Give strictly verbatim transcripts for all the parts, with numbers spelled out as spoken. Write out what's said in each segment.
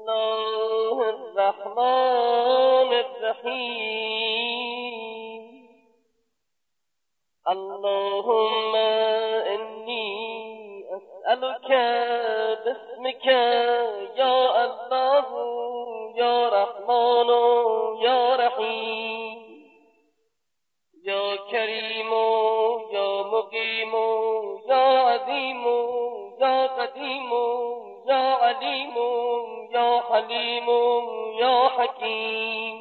الله الرحمن الرحیم. اللهم إني أسألك باسمك يا الله يا رحمن يا رحيم يا كريم يا مقيم يا عظيم يا قديم يا عليم يا حليم يا حكيم.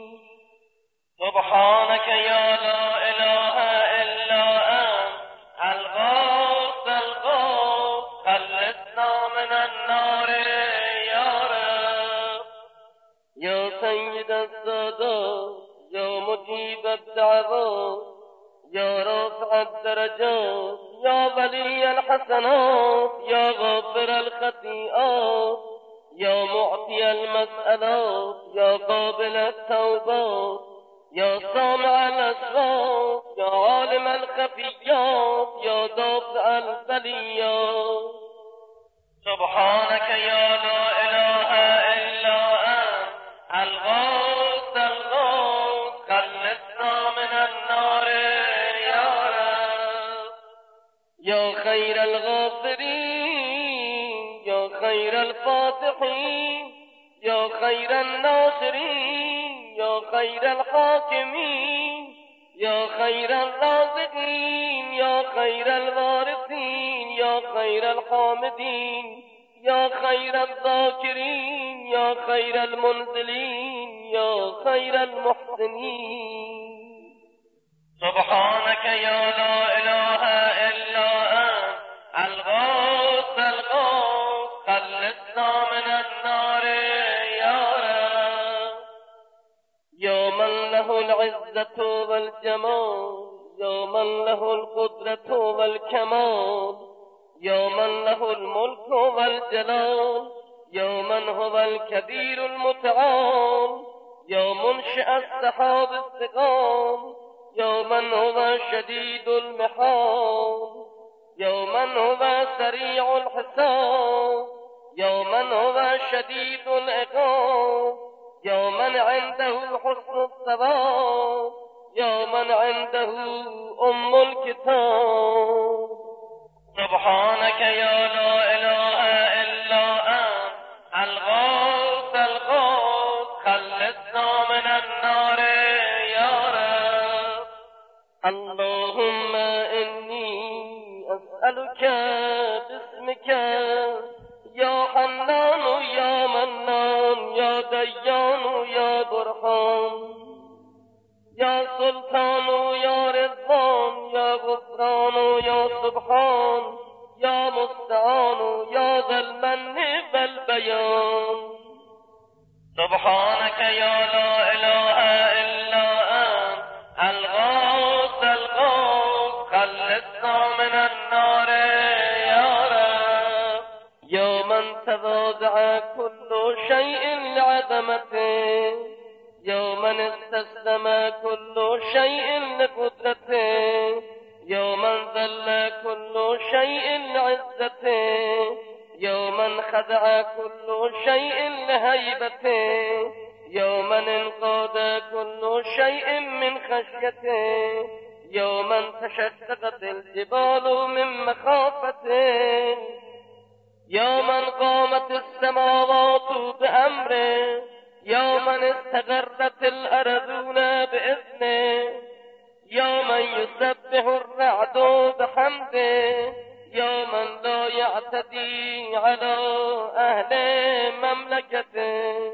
سبحانك يا لا إله إلا أنت الغوث الغوث خلصنا من النار يا رب. يا سيد السادات يا مجيب الدعوات يا رافع الدرجات يا ولي الحسنات يا غافر الخطيئات يا معطي المسألات يا قابل التوبات يا سامع الأصوات يا عالم الخفيات يا دافع البليات. سبحانك يا لا إله إلا أنت الغوث الغوث خلصنا من النار يا رب. يا خير الغافرين يا خير الفاتحين يا خير الناصرين يا خير الحاكمين يا خير الرازقين يا خير الوارثين يا خير الحامدين يا خير الذاكرين يا خير المنزلين يا خير المحسنين. سبحانك يا لا إله إلا أنت الغوث الغوث خلصنا من النار يا رب. يا من له العزة والجمال يا من له القدرة والكمال يا من له الملك والجلال يا من هو الكبير المتعال يا منشئ السحاب الثقال يا من هو شديد المحال يا من هو سريع الحساب يا من هو شديد العقاب يا من عنده حسن الثواب يا من عنده أم الكتاب. سبحانك يا لا إله إلا أنت الغوث الغوث خلصنا من النار يا رب. اللهم إني أسألك باسمك يا حنان يا منان يا ديان يا برهان يا سلطان يا رضوان يا غفران يا سبحان يا مستعان يا ذا المن والبيان. سبحانك يا لا إله إلا أنت الغوث الغوث خلصنا من النار يا رب. يا من تواضع كل شيء لعظمته يا من استسلم كل شيء لقدرته يا من ذل كل شيء لعزته يا من خضع كل شيء لهيبته يا من انقاد كل شيء من خشيته يا من تشققت الجبال من مخافته يا من قامت السماوات بأمره يا من استقرت الأرضون بإذنه يا من يسبح الرعد بحمده يا من لا يعتدي على أهل مملكته.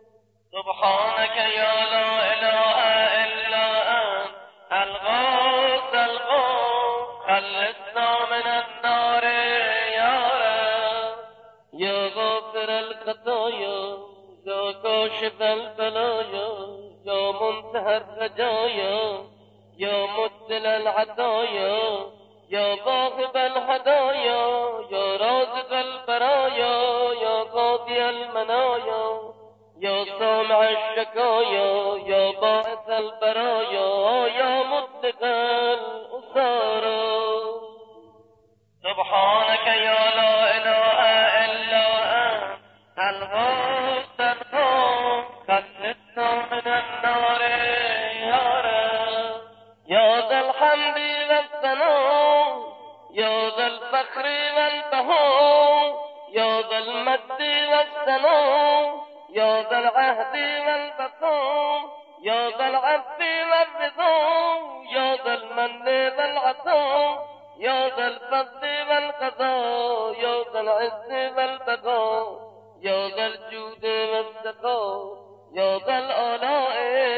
سبحانك يا لا إله إلا أنت الغوث الغوث خلصنا من النار يا رب. يا غافر الخطايا يا كاشف البلايا يا منتهى الرجايا يا مبدل العطايا يا باغب الهدايا يا رازق البرايا يا قاضي المنايا يا سامع الشكايا يا باعث البرايا يا مطلق الأسارى. سبحانك يا لا إله إلا أنت الغوث ذا المجد والثناء يا ذا العهد والبقاء يا ذا العفو والرضا يا ذا المن والعطاء يا ذا الفضل والقضاء يا ذا العز والبقاء يا ذا الجود والسخاء يا ذا الآلاء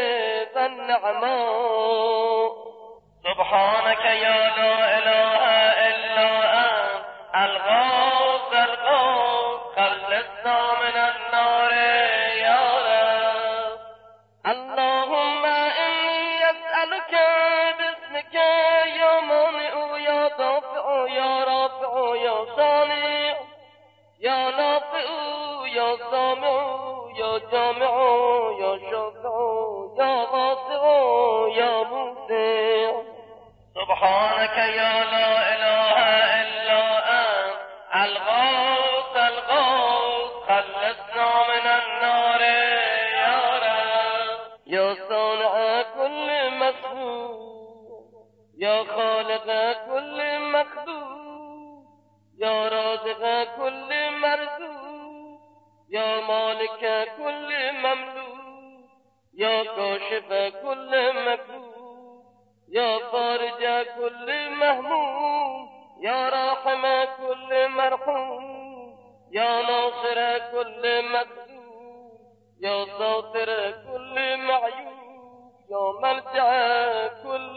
والنعماء. سبحانك يا لا إله إلا أنت الغوث الغوث خلصنا من النار يا رب. اللهم إني أسألك باسمك يا مانع يا دافع يا رافع يا صانع يا نافع يا سامع يا جامع يا شافع يا واسع يا موسع. سبحانك يا لا إله إلا أنت الغوث الغوث خلصنا من النار يا رب. يا صانع كل مخلوق يا خالق كل مخلوق يا رازق كل مرزوق يا مالك كل مملوك يا كاشف كل مكروه يا فارج كل مهموم يا راحم كل مرحوم يا ناصر كل مكذوب يا ساتر كل معيوب يا ملجأ كل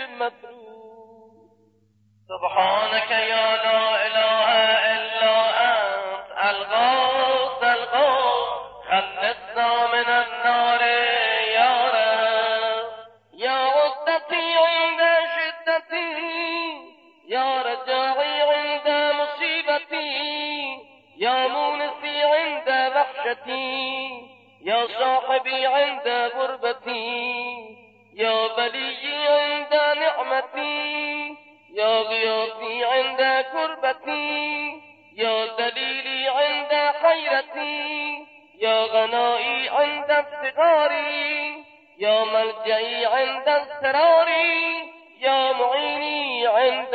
مطلوب. سبحانك يا لا إله إلا أنت الغوث الغوث خلصنا من النار يا رب. يا عدتي عند شدتي يا رجاعي عند مصيبتي يا مونسي عند وحشتي يا صاحبي عند غربتي يا بلي عند نعمتي يا غياثي عند كربتي يا دليلي عند حيرتي يا غنائي عند افتقاري يا ملجئي عند اضطراري يا معيني عند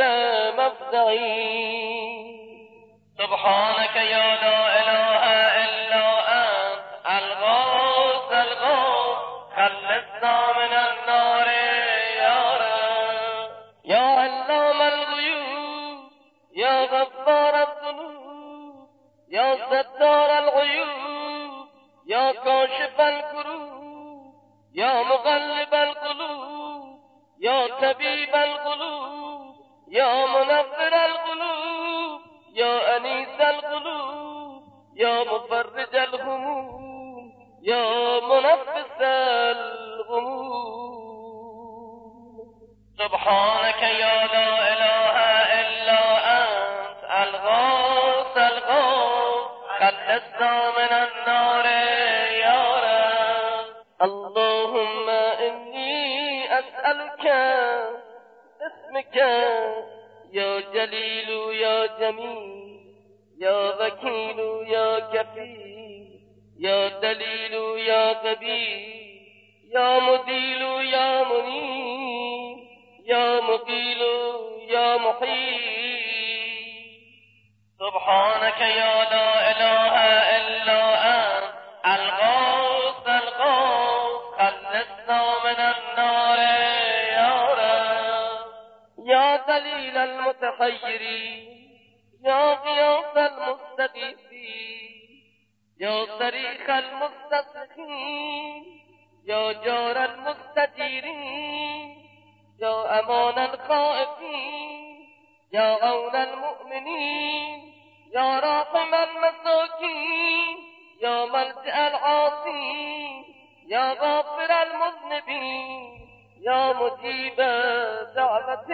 مفزعي. سبحانك يا لا إله إلا أنت الغوث الغوث خلصنا من النار يا رب. يا علام الغيوب يا غفار الذنوب يا ستار العيوب يا كاشف الكروب يا مغلب القلوب يا طبيب القلوب يا منفر القلوب يا أنيس القلوب يا مفرج الهموم يا منفس الغموم. سبحانك يا لا إله إلا أنت الغوث الغوث خلصنا من النار يا رب. اللهم إني أسألك اسمك يا جليل يا جميل يا وكيل يا كفيل يا دليل يا كبير يا مديل يا منيب يا مقيل يا محيي. سبحانك يا لا إله إلا أنت الغوث الغوث خلصنا من النار يا رب. يا دليل المتحيرين يا غياث المستغيثين يا صريخ المستصرخين يا جار المستجيرين يا أمان الخائفين يا عون المؤمنين يا راحم المساكين يا ملجأ العاصين يا غافر المذنبين يا مجيب دعوة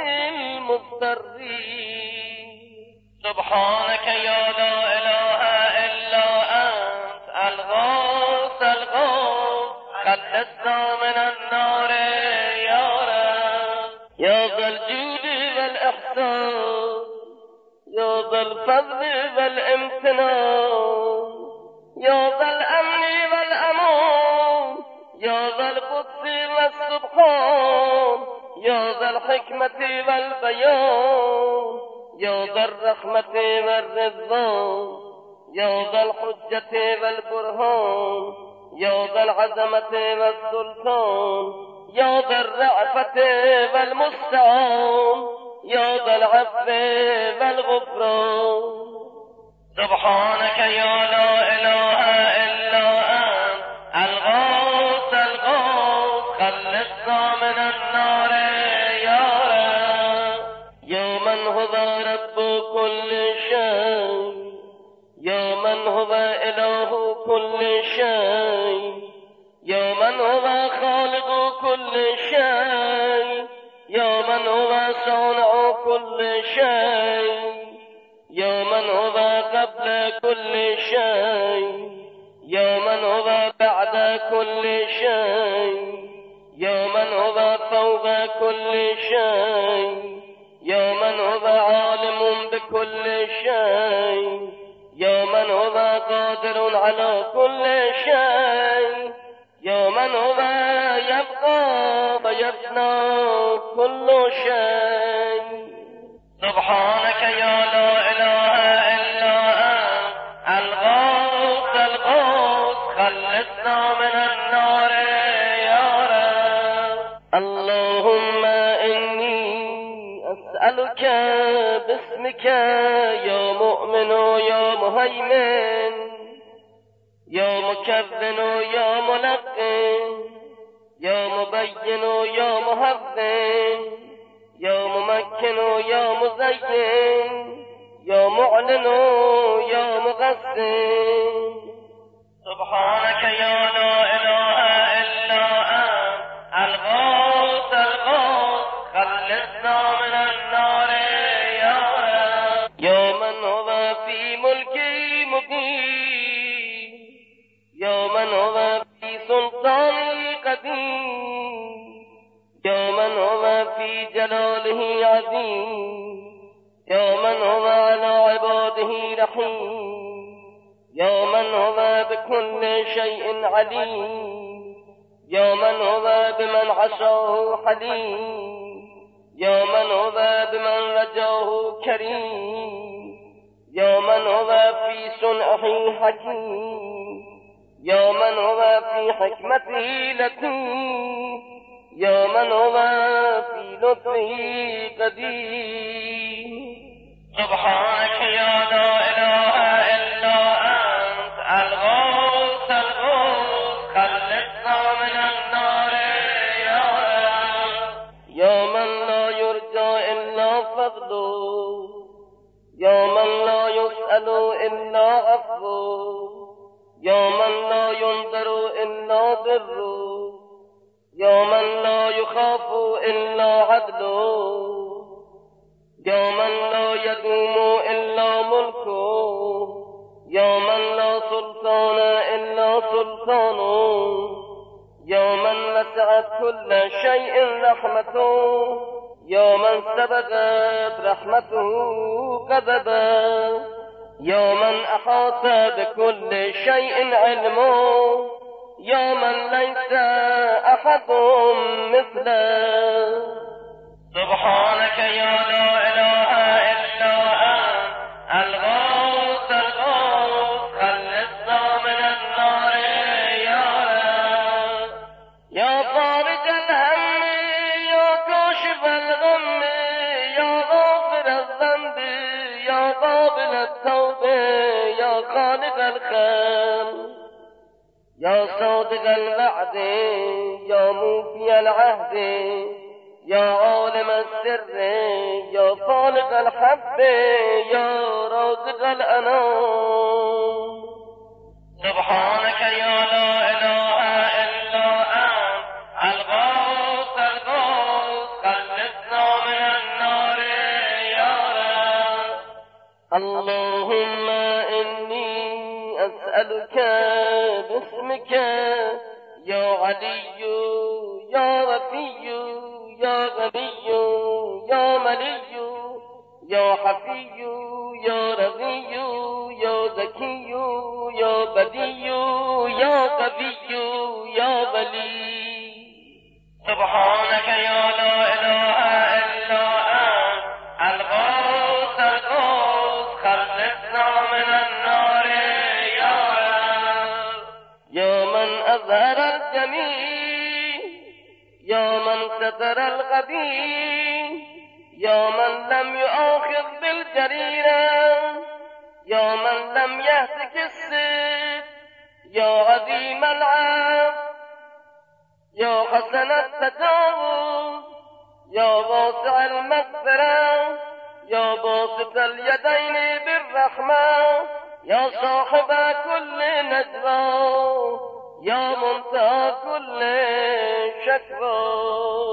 المضطرين. سبحانك يا لا إله إلا أنت الغوث الغوث خلصنا من النار يا رب. يا ذا الجود والإحسان يا ذا الفضل والامتنان يا ذا الأمن والأمان يا ذا القدس والسبحان يا ذا الحكمة والبيان يا ذا الرحمة والرضوان يا ذا الحجة والبرهان يا ذا العظمة والسلطان يا ذا الرأفة والمستعان يا ذا العفو والغفران سبحانك يا لا إله إلا أنت الغوث الغوث خلصنا من النار يا رب يا من هو رب كل شيء يا من هو إله كل شيء يا من هو خالق كل شيء يا من هو صانع كل شيء يا من هو قبل كل شيء يا من هو بعد كل شيء يا من هو فوق كل شيء يا من هو عالم بكل شيء يا من هو قادر على كل شيء يا من هو يبقى ويفنى كل شيء سبحانك يا لا إله إلا أنت الغوث الغوث خلصنا من النار يا رب اللهم إني أسألك باسمك يا مؤمن يا مهيمن يا مكذن يا ملقن يا مبين يا مهذن يا ممكن يا مزين يا معلن يا مغسن سبحانك يا لا إله إلا أنت الغوث الغوث خلصنا من النار يا رب يا من هو في ملكي مقيم يا من هو في سلطاني قديم يا من هو في جلاله عظيم يا من هو على عباده رحيم يا من هو بكل شيء عليم يا من هو بمن عصاه حليم يا من هو بمن رجاه كريم يا من هو في صنعه حكيم يا من هو في حكمته لطيف يا من هو في لطفه قدير سبحانك يا لا إله إلا أنت الغوث الغوث خلصنا من النار يا رب يا من لا يرجى إلا فضله يا من لا يسأل إلا عفوه يا من لا ينظر إلا بره يا من لا يخاف إلا عدله يا من لا يدوم إلا ملكه يا من لا سلطان إلا سلطانه يا من وسعت كل شيء رحمته يا من سبقت رحمته غضبا يا من أحاط بكل شيء علمه يا من ليس أحد مثله سبحانك يا لا إله إلا أنت الغوث الغوث خلصنا من النار يا رب يا فارج الهم يا كاشف الغم يا غافر الذنب يا قابل التوبة يا خالق الخلق يا صادق الوعد يا موفي العهد يا عالم السر يا خالق الحب يا رازق الأنام سبحانك يا لا إله إلا أنت الغوث الغوث خلصنا من النار يا رب اللهم إني أسألك باسمك يا علي يا وفي يا غبي يا ملي يا حفي يا رضي يا ذكي يا بدي يا قوي يا ولي سبحانك يا لا إله إلا أنت الغوث الغوث خلصنا من النار ناصر الغبي يا من لم يؤاخذ بالجريرة يا من لم يهتك السيف يا عظيم العفو يا حسن التجاوز يا واسع المغفرة يا باسط اليدين بالرحمة يا صاحب كل نجوى يا منتهى كل شكوى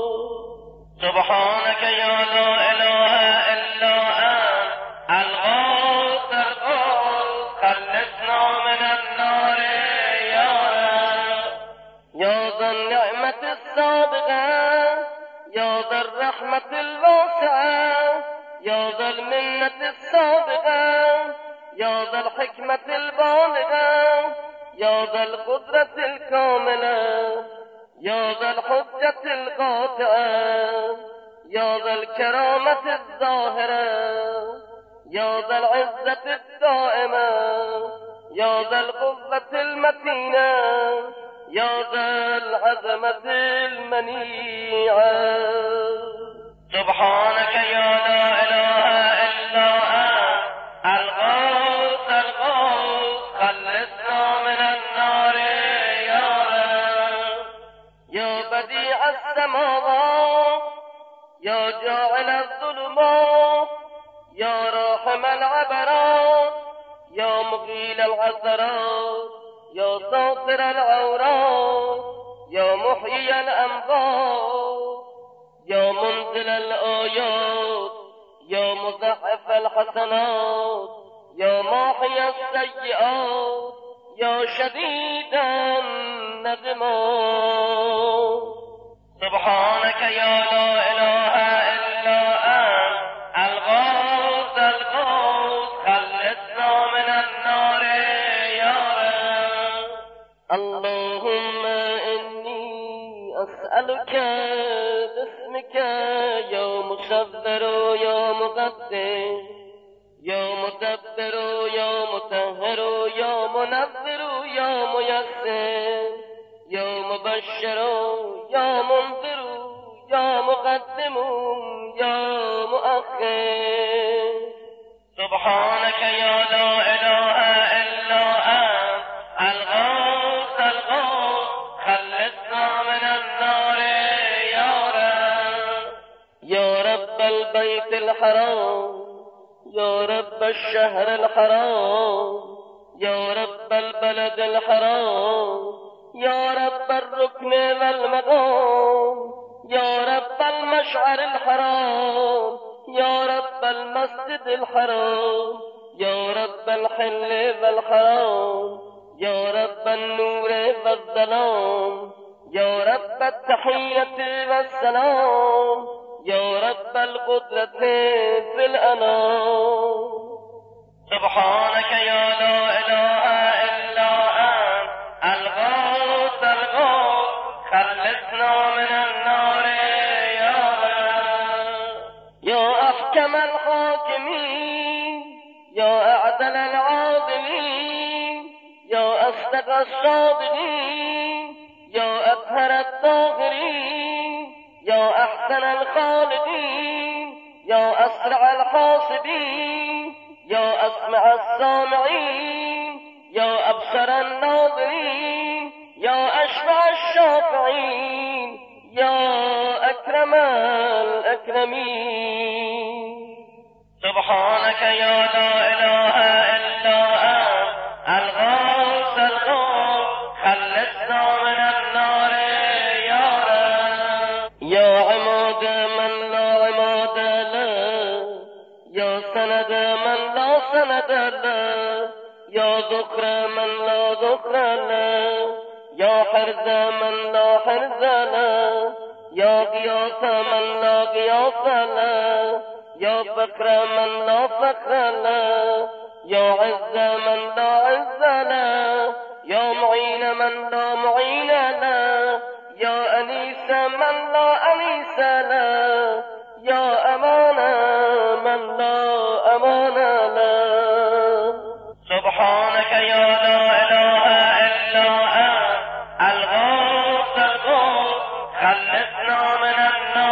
سبحانك يا لا إله إلا أنت الغوث الغوث خلصنا من النار يا رب يا ذا النعمة السابقة يا ذا الرحمة الواسعة يا ذا المنة السابقة يا ذا الحكمة البالغة يا ذا القدرة الكاملة يا ذا الحجة القاطعة يا ذا الكرامة الظاهرة يا ذا العزة الدائمة يا ذا القوة المتينة يا ذا العظمة المنيعة سبحانك يا لا إله إلا أنت الغوث الغوث خلصنا من النار يا رب يا بديع السماوات يا جاعل الظلمات يا راحم العبرات يا مغيل العثرات يا ساطر العورات يا محيي الأموات يا منزل الآيات يا مضاعف الحسنات يا ماحي السيئات يا شديد النقمات سبحانك يا لا إله إلا أنت الغوث الغوث خلصنا من النار يا رب اللهم إني أسألك باسمك يا مصبر يا مقدس يا مدبر يا مطهر يا منور يا ميسر يا مبشر يا منذر يا مقدم يا مؤخر سبحانك يا لا إله إلا أنت الغوث الغوث خلصنا من النار يا رب يا رب البيت الحرام يا رب الشهر الحرام يا رب البلد الحرام يا رب الركن والمقام يا رب المشعر الحرام يا رب المسجد الحرام يا رب الحل والحرام يا رب النور والظلام يا رب التحية والسلام يا رب القدرة في الأنام سبحانك يا لا إله إلا أنت الغوث الغوث خلصنا من النار يا رب يا أحكم الحاكمين يا أعدل العادلين يا أصدق الصادقين يا أطهر الطاهرين يا أحسن الخالقين يا أسرع الحاسبين يا أسمع السامعين يا أبصر الناظرين يا أشفع الشافعين يا أكرم الأكرمين سبحانك يا لا إله إلا أنت الغوث الغوث خلصنا من النار يا رب يا عماد من لا عماد له يا سند من لا سند له يا ذكر من لا ذكر له يا حرز من لا حرز له يا غياث من لا غياث له يا فقر من لا فقر له يا عز من لا عز له يا معين من لا معين له يا أنيس من لا أنيس له يا أمان من لا أمان له سبحانك يا لا إله إلا أنت الغوث الغوث خلصنا من النار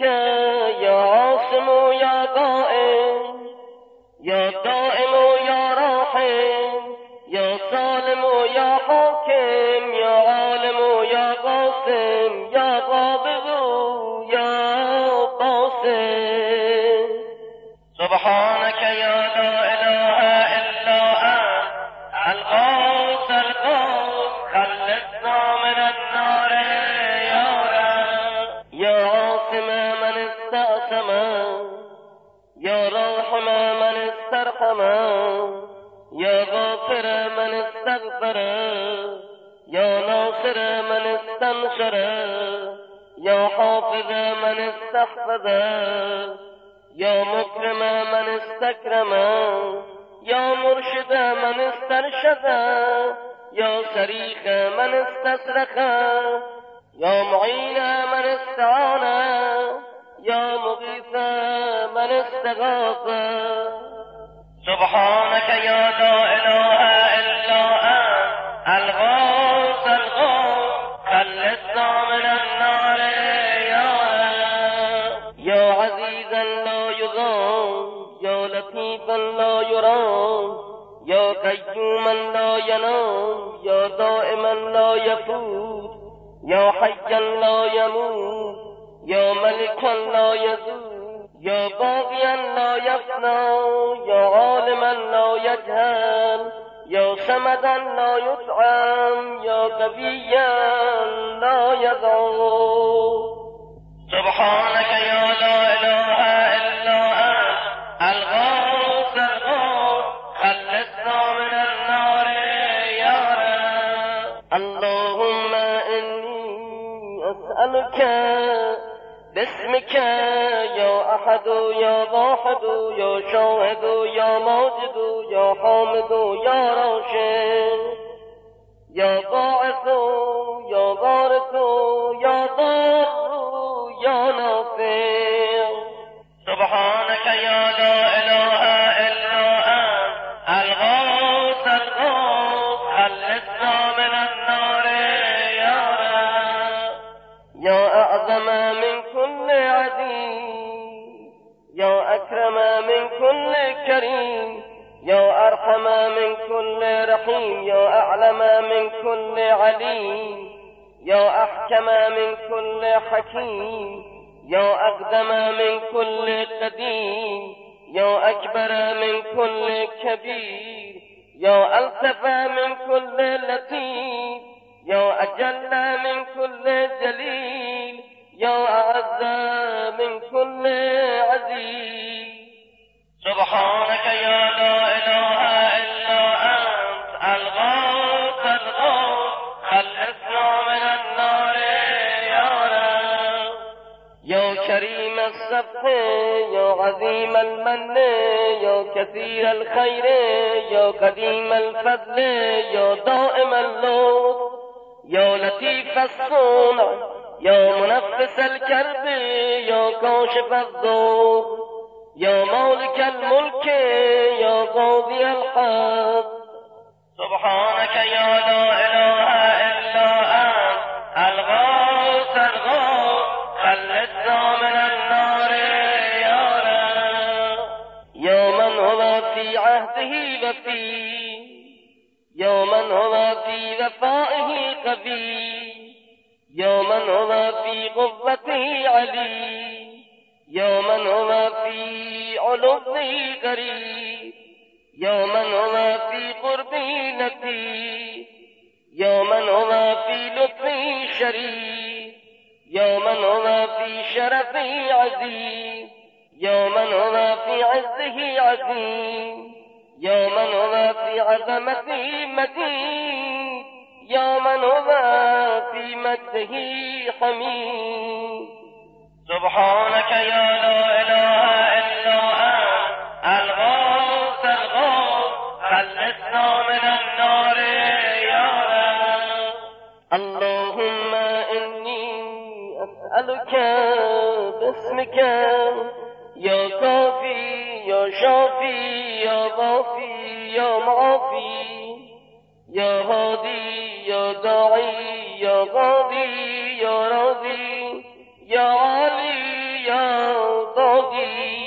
يا عاصم يا قائم يا دائم يا راحم يا سالم يا حاكم يا عالم يا قاسم يا قابض يا باسم سبحانك يا لا إله إلا أنت الغوث الغوث خلصنا من النار يا رب يا عاصم من استعصم يا راحم من استرحم يا غافر من استغفر يا ناصر من استنصر يا حافظ من استحفظ يا مكرم من استكرم يا مرشد من استرشد يا صريخ من استصرخ يا معين من استعان يا مغيث من استغاث سبحانك يا لا إله إلا أنت الغوث الغوث خلصنا من النار يا رب يا عزيزا لا يضام يا لطيفا لا يرام يا قيوما لا ينام يا دائما لا يفوت يا حيا لا يموت يا ملكا لا يزول يا باغيا لا يفنى يا عالما لا يجهل يا صمدا لا يطعم يا قويا لا يضعف سبحانك يا لا إله إلا أنت الغوث الغوث خلصنا من النار يا رب اللهم إني أسألك باسمك يا أحد يا واحد يا شاهد يا ماجد يا حامد يا راشد يا باعث يا بارث يا ضار يا نافع سبحانك يا لا إله إلا أنت الغوث الغوث خلصنا من النار يا رب يا أعظم من كل عزيز يا أكرم من كل كريم يا أرحم من كل رحيم يا أعلم من كل عليم يا أحكم من كل حكيم يا أقدم من كل قديم يا أكبر من كل كبير يا ألطف من كل لطيف يا أجل من كل جليل يا أعز من كل عزيز سبحانك يا لا إله إلا أنت الغوث الغوث خلصنا من النار يا رب يا كريم الصفح يا عظيم المن يا كثير الخير يا قديم الفضل يا دائم اللطف يا لطيف الصنع يا منفس الكرب يا كاشف الضر يا مالك الملك يا قاضي الحق سبحانك يا لا إله إلا أنت الغوث الغوث خلصنا من النار يا رب يا من هو في عهده وفي يا من هو في وفائه قوي يا من هو في قوته علي يا من هو في علوه قريب يا من هو في قربه لطيف يا من هو في لطفه شريف يا من هو في شرفه عزيز يا من هو في عزه عظيم يا من هو في عظمته مجيد يا من هو في مجده حميد سبحانك يا لا إله إلا أنت الغوث الغوث خلصنا من النار يا رب اللهم إني أسألك باسمك يا كافي يا شافي يا ضافي يا معافي يا هادي يا داعي يا غادي يا راضي يا علي دادی.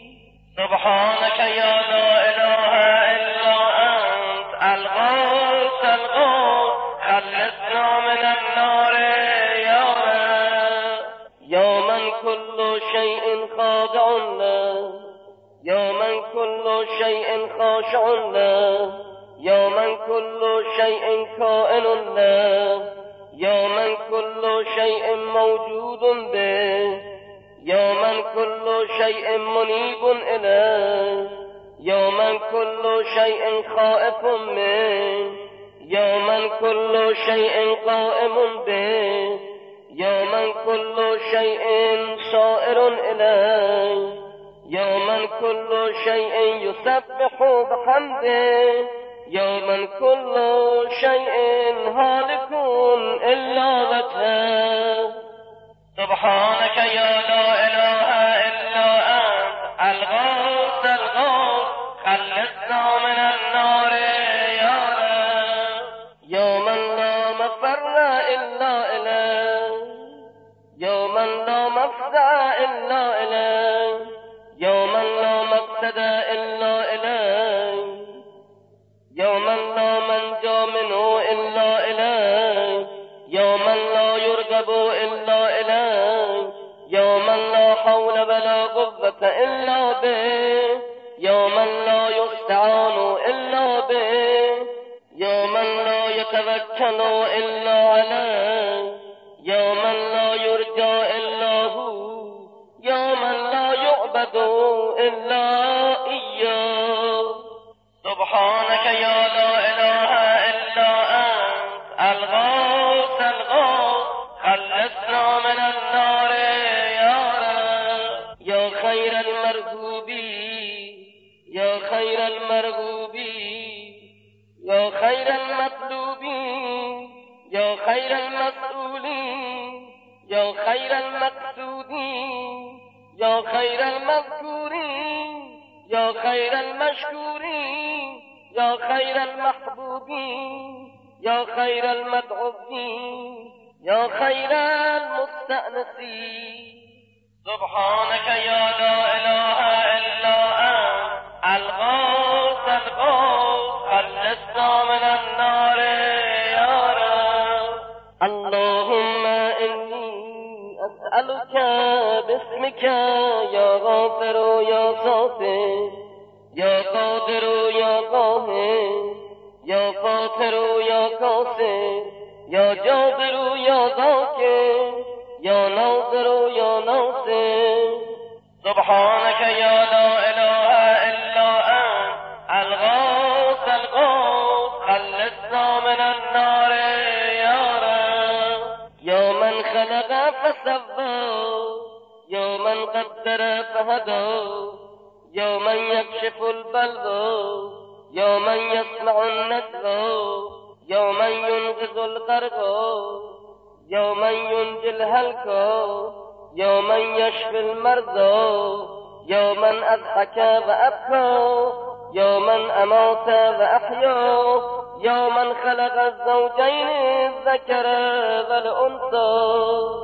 سبحانك يا لا إله إلا أنت الغوث الغوث خلصنا من النار يا رب. يا من كل شيء خاضع له، يا من كل شيء خاشع له، يا من كل شيء كائن له، يا من كل شيء موجود به، يا من كل شيء منيب إليه، يا من كل شيء خائف منه، يا من كل شيء قائم به، يا من كل شيء سائر إليه، يا من كل شيء يسبح بحمده، يا من كل شيء هالك إلا وجهه. سبحانك يا لا إله إلا أنت الغوث الغوث خلصنا من النار يا رب. يا من لا مفر إلا إليه، يا من لا مفزع إلا إليه، يا من لا مقصد إلا إليه، يا من لا منجى منه إلا إليه، يا من لا يرغب إلا إليه، يا من لا حول ولا قوة إلا به، يا من لا يستعان إلا به، يا من لا يتوكل إلا عليه، يا من لا يرجى إلا هو، يا من لا يعبد إلا إياه. سبحانك يا لا إله إلا أنت الغوث الغوث خلصنا من النار يا رب. يا خير المرغوبين، يا خير المرغوبين، يا خير المطلوبين، يا خير المسؤولين، يا خير المقصودين، يا خير المذكورين، يا خير المشكورين، يا خير المحبوبين، يا خير المدعوين، يا خير المستأنسين. سبحانك يا لا إله إلا أنت الغوث الغوث خلصنا من النار يا رب. اللهم إني أسألك باسمك يا غافر يا صافي، يا قادر يا قاهر، يا فاطر يا قاصر، يا جابر يا ذاكر، يا ناظر يا ناصر. سبحانك يا لا إله إلا أنت الغوث الغوث خلصنا من النار يا رب. يا من خلق فسوى، يا من قدر فهدى، يا من يكشف البلوى، يا من يسمع النجوى، يا من ينقذ الغرقى، يا من ينجي الهلكى، يا من يشفي المرضى، يا من أضحك وأبكى، يا من أمات وأحيا، يا من خلق الزوجين الذكر والأنثى.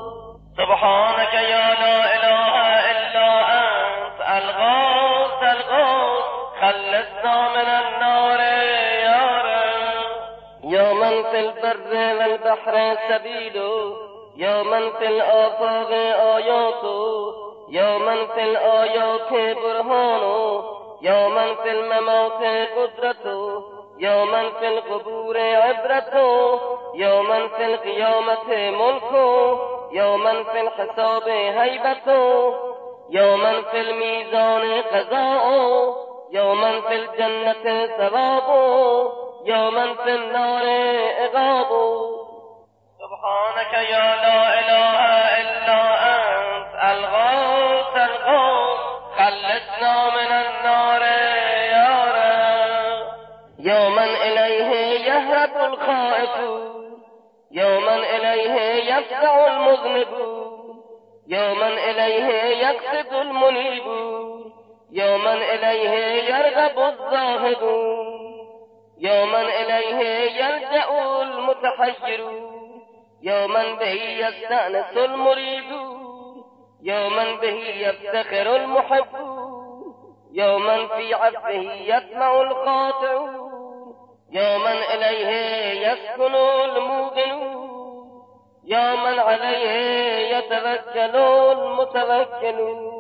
سبحانك يا لا إله إلا أنت الغوث الغوث خلصنا من النار يا رب. يا من في البر والبحر سبيله، يا من في الآفاق آياته، يا من في الآيات برهانه، يا من في الممات قدرته، يا من في القبور عبرته، يا من في القيامة ملكه، يا من في الحساب هيبته، يا من في الميزان قضاؤه، يا من في الجنة ثوابه، يا من في النار عقابه. سبحانك يا لا إله إلا أنت الغوث الغوث خلصنا من النار يا رب. يا من إليه يهرب الخائفون، يا من إليه يفزع المذنبون، يا من إليه يقصد المنيبون، يا من إليه يرغب الزاهدون، يا من إليه يلجأ المتحيرون، يا من به يستأنس المريدون، يا من به يفتخر المحبون، يا من في عفوه يطمع الخاطئون، يا من إليه يسكن الموقنون، يا من عليه يتوكل المتوكلون.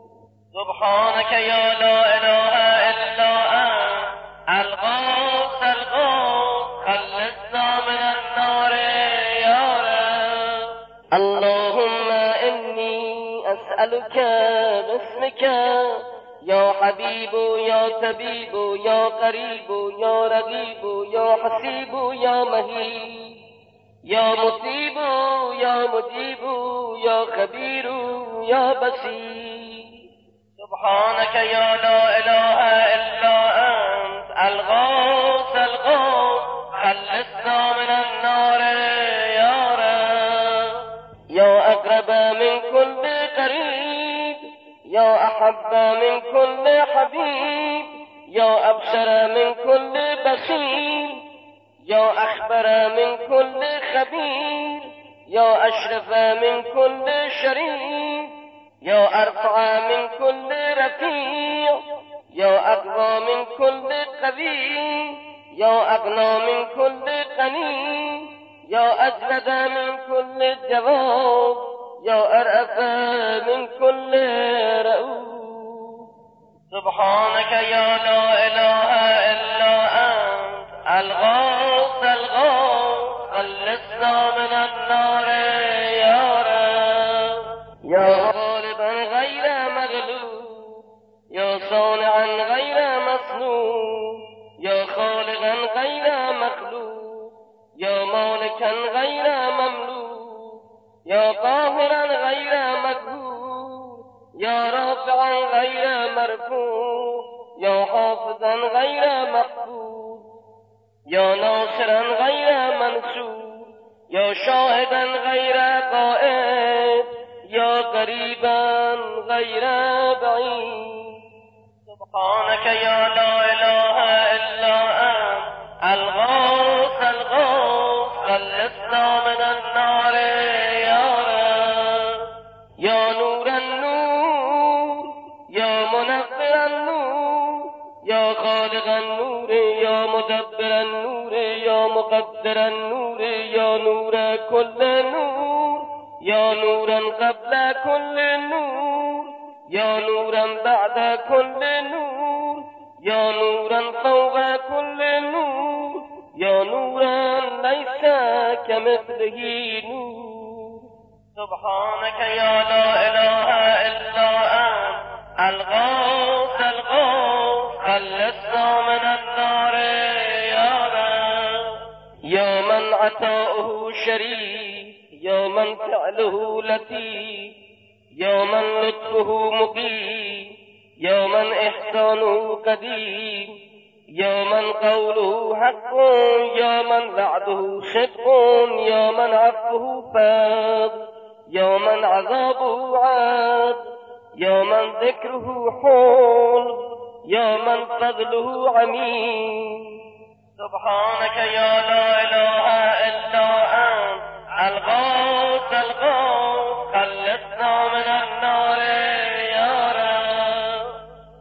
سبحانك يا لا إله إلا أنت الغوث الغوث خلصنا من النار يا رب. اللهم إني أسألك باسمك يا حبيب يا طبيب يا قريب يا رقيب يا حسيب يا مهيب يا مصيب يا مجيب يا خبير يا بصير. سبحانك يا لا إله إلا أنت الغوث الغوث خلصنا من النار يا رب. يا أقرب من كل قريب، يا أحب من كل حبيب، يا أبشر من كل بشير، يا أخبر من كل خبير، يا أشرف من كل شريف، يا أرفع من كل رفيع، يا أقوى من كل قوي، يا أغنى من كل غني، يا أجود من كل جواد، يا أرأف من كل رؤوف. سبحانك يا لا إله إلا أنت الغوث الغوث خلصنا من النار يا رب. يا غالبا غير مغلوب، يا صانعا غير مصنوع، يا خالقا غير مخلوق، يا مالكا غير مملوك، يا قاهرا غير مقهور، يا رافعا غير مرفوع، يا حافظا غير محفوظ، يا ناصرا غير منصور، يا شاهدا غير غائب، يا قريبا غير بعيد. سبحانك يا لا إله إلا أنت الغوث الغوث خلصنا من النار يا رب. يا نور النور، يا منور النور، يا خالق النور، يا مدبر النور، يا مقدر النور، يا نور كل نور، يا نورا قبل كل نور، يا نورا بعد كل نور، يا نورا فوق كل نور، يا نورا ليس كمثله نور. سبحانك يا لا إله إلا أنت الغوث الغوث خلصنا من النار يا رب. يا من عطاؤه شريف، يا من فعله لطيف، يا من لطفه مقيم، يا من إحسانه قديم، يا من قوله حق، يا من وعده صدق، يا من عفوه فاض، يا من عذابه عاد، يا من ذكره حول، يا من فضله عميم. سبحانك يا لا إله إلا أنت الغوث الغوث خلصنا من النار يا رب.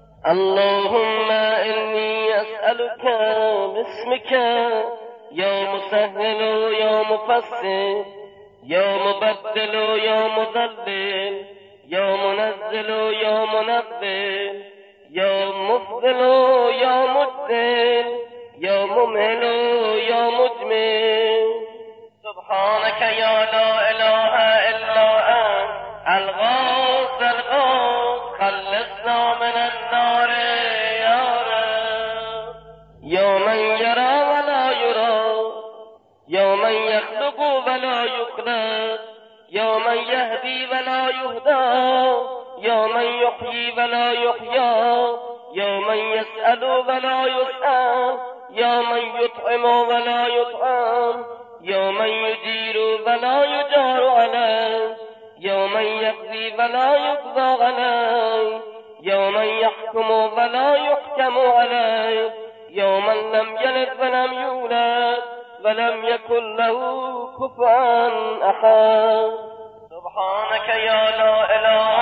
اللهم إني أسألك باسمك يا مسهل يا مفسر، يا مبدل يا مضلل، يا منزل يا منزل، يا مفضل يا مجزل، يا ممهل يا مجمل. سبحانك يا لا إله إلا أنت الغوث الغوث خلصنا من النار يا رب. يا من يرى ولا يرى، يا من يخلق ولا يخلق، يا من يهدي ولا يهدى، يا من يحيي ولا يحيى، يا من يسأل ولا يسأل، يا من يطعم ولا يطعم، يا من يجير ولا يجار عليه، يا من يقضي ولا يقضى عليه، يا من يحكم ولا يحكم عليه، يا من لم يلد ولم يولد ولم يكن له كفوا أحد. سبحانك يا لا إله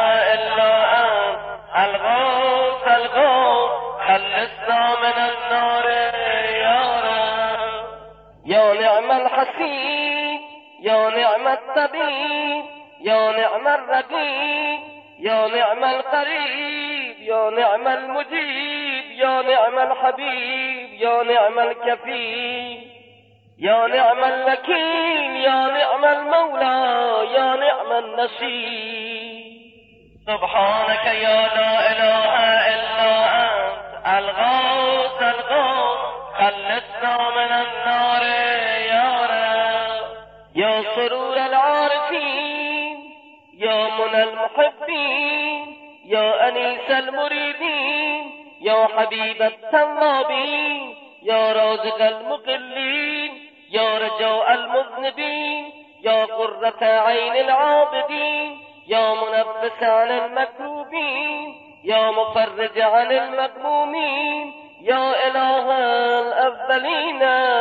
الغوث الغوث خلصنا من النار يا رب. يا نعم الحسيب يا نعم الطبيب يا نعم الرقيب يا نعم القريب يا نعم المجيب يا نعم الحبيب يا نعم الكفيل يا نعم الوكيل يا نعم المولى يا نعم النصير. سبحانك يا لا إله إلا أنت الغوث الغوث خلصنا من النار يا رب. يا سرور العارفين يا منى المحبين يا أنيس المريدين يا حبيب التوابين يا رازق المقلين يا رجاء المذنبين يا قرة عين العابدين يا منفس عن المكروبين يا مفرج عن المغمومين يا إله الأولين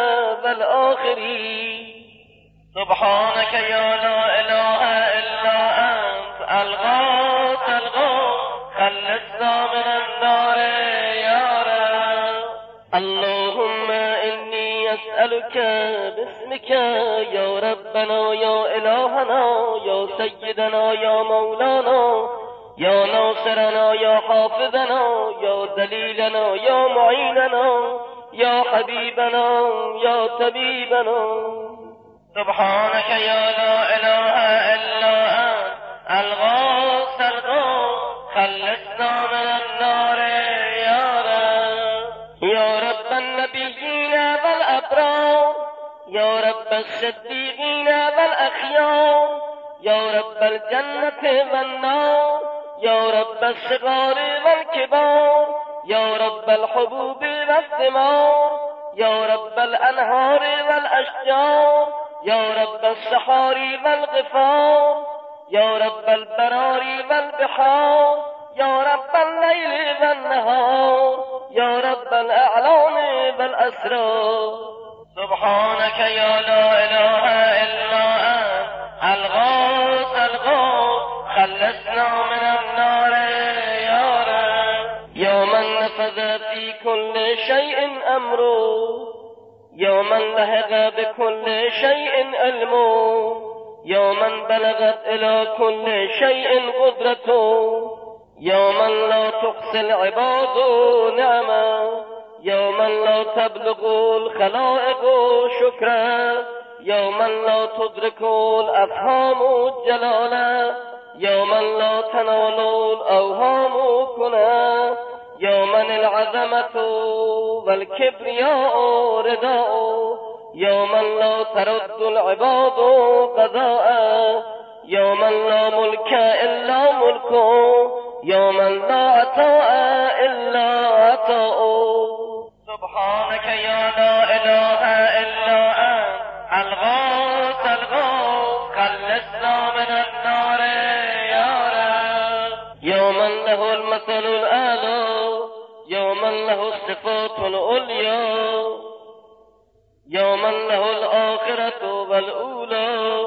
والآخرين. سبحانك يا لا إله إلا أنت الغوث الغوث خلصنا من النار يا رب. اللهم إني أسألك باسمك يا ربنا يا إلهنا يا سيدنا يا مولانا يا ناصرنا يا حافظنا يا دليلنا يا معيننا يا حبيبنا يا طبيبنا. سبحانك يا لا إله إلا أنت الغوث الغوث خلصنا من النار يا رب. يا رب النبيين والأبرار يا رب الصديقين والأخيار يا رب الجنة والنار يا رب الصغار والكبار يا رب الحبوب والثمار يا رب الأنهار والأشجار يا رب الصحاري والغفار يا رب البراري والبحار يا رب الليل والنهار يا رب الأعلام والأسرار. سبحانك يا لا إله إلا أنت الغوث الغوث خلصنا من النار يا رب. يا من نفذ في كل شيء أمره يا من لهق بكل شيء علمه يا من بلغت إلى كل شيء قدرته يا من لا تحصي العباد نعمه يا من لا تبلغ الخلائق شكرا يا من لا تدرك الأفهام جلالا يا من لا تنال الأوهام كنا يا من العظمة والكبرياء رداء يا من لا ترد العباد قضاء يا من لا ملك إلا ملكه يا من لا عطاء إلا عطاء. سبحانك يا لا إله إلا أنت الغوث الغوث خلصنا من النار يا رب. يا من له المثل الأعلى يا من له الصفات العليا يا من له الآخرة والأولى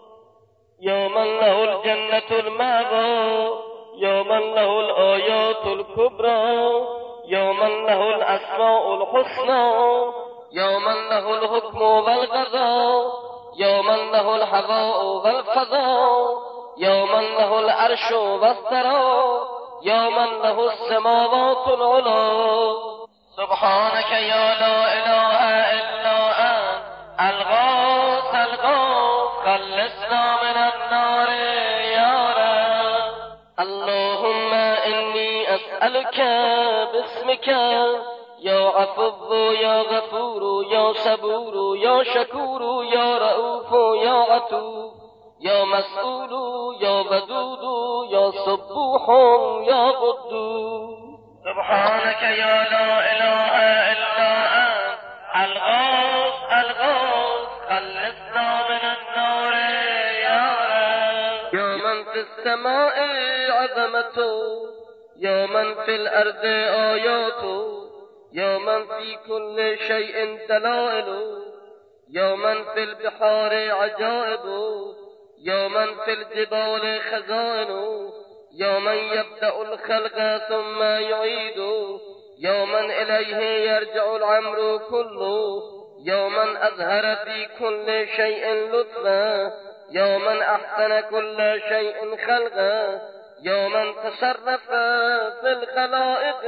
يا من له الجنة المأوى يا من له الآيات الكبرى يا من له الأسماء الحسنى يا من له الحكم والقضاء يا من له الحظاء والفضاء يا من له العرش والثرى يا من له السماوات العلى. سبحانك يا لا إله إلا أنت الغوث الغوث خلصنا من النار يا رب. اللهم إني أسألك باسمك يا عفو يا غفور يا صبور يا شكور يا رؤوف يا عتوب يا مسؤول يا ودود يا صبوح يا قدوس. سبحانك يا لا إله إلا أنت الغوث الغوث خلصنا من النار يا رب. يا من في السماء عظمته يا من في الأرض آياته يا من في كل شيء دلائله يا من في البحار عجائبه يا من في الجبال خزائنه یا من یبدأ الخلق ثم یعید یا من الیه یرجع الامر كله یا من اظهر فی كل شیء لطفا یا من احسن كل شیء خلقا یا من تصرف فی الخلائق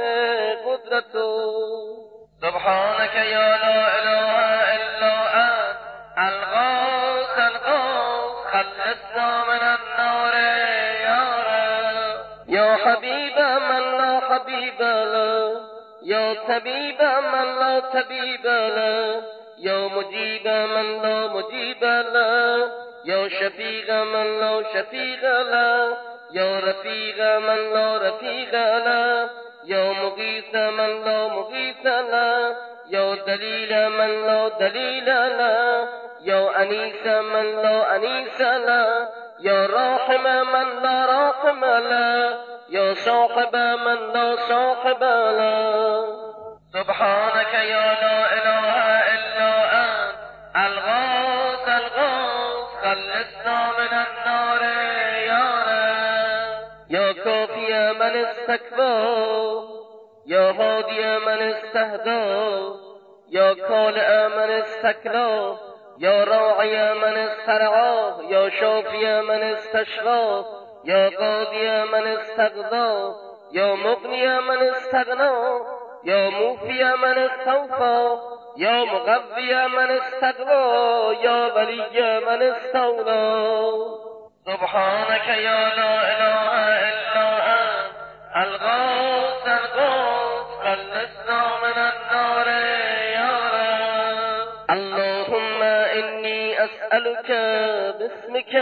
قدرته سبحانك یا لا اله الا انت الغوث الغوث خلصنا من النار یا رب یا حبیب من لا حبیب له یا طبیب من لا طبیب له یا مجیب من لا مجیب له یا شفیق من لا شفیق له یا رفیق من لا رفیق له یا مغیث من لا مغیث له یا دلیل من لا دلیل له یا انیس من لا انیس له یا راحم من لا راحم له یا صاحب من لا صاحب له سبحانك یا لا اله الا انت الغوث الغوث خلصنا من النار یا رب یا کافی من استکبر یا هادی من استهدا یا کالع من استکلا یا راعی من استرعا یا شافی من استشفا یا قاضی من استغنا یا مغنی من استغنا یا موفی من استوفا یا مقوی من استقوا یا ولی من استولا سبحانك یا لا اله الا انت الغوث الغوث خلصنا من النار یا رب اللهم انی اسألك باسمك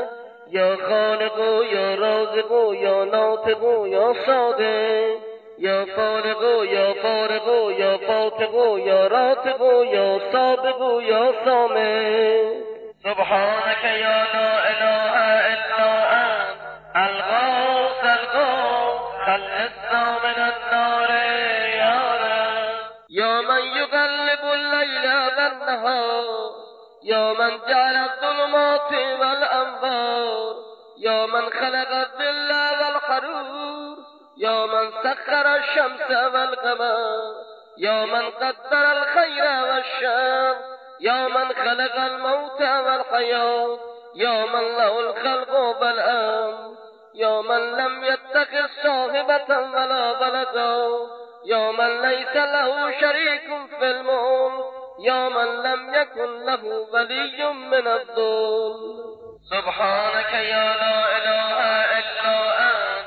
یا خالق یا رازق یا ناطق یا صادق یا فارق یا فارق یا فاتق یا راتق یا سابق یا سامع سبحانك یا لا اله الا انت الغوث الغوث خلصنا من النار یا رب یا من یقلب اللیل والنهار یا من جعل الظلمات والانوار یا من خلق الظل والحرور یا من سخر الشمس والقمر یا من قدر الخير والشر یا من خلق الموت والحياة یا من له الخلق والأمر یا من لم يتخذ صاحبة ولا ولدا یا من ليس له شريك في الملك یا من لم يكن له ولي من الذل سبحانك یا لا اله الا انت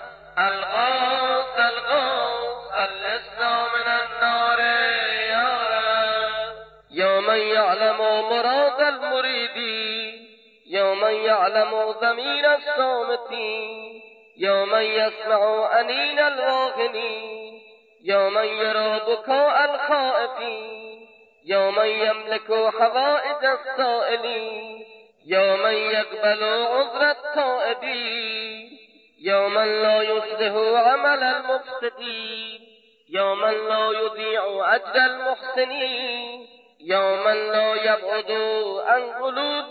الغوث الغوث خلصنا من النار یا رب یا من یعلم مراد المریدین یا من یعلم ضمیر الصامتین یا من یسمع انین الواهنین یا من یرى بکاء الخائفین یا من یملک حوائج السائلین یا من یقبل عذر التائبین یا من لا يصلح عمل المفسدين یا من لا يضيع اجر المحسنين یا من لا يبعد عن قلوب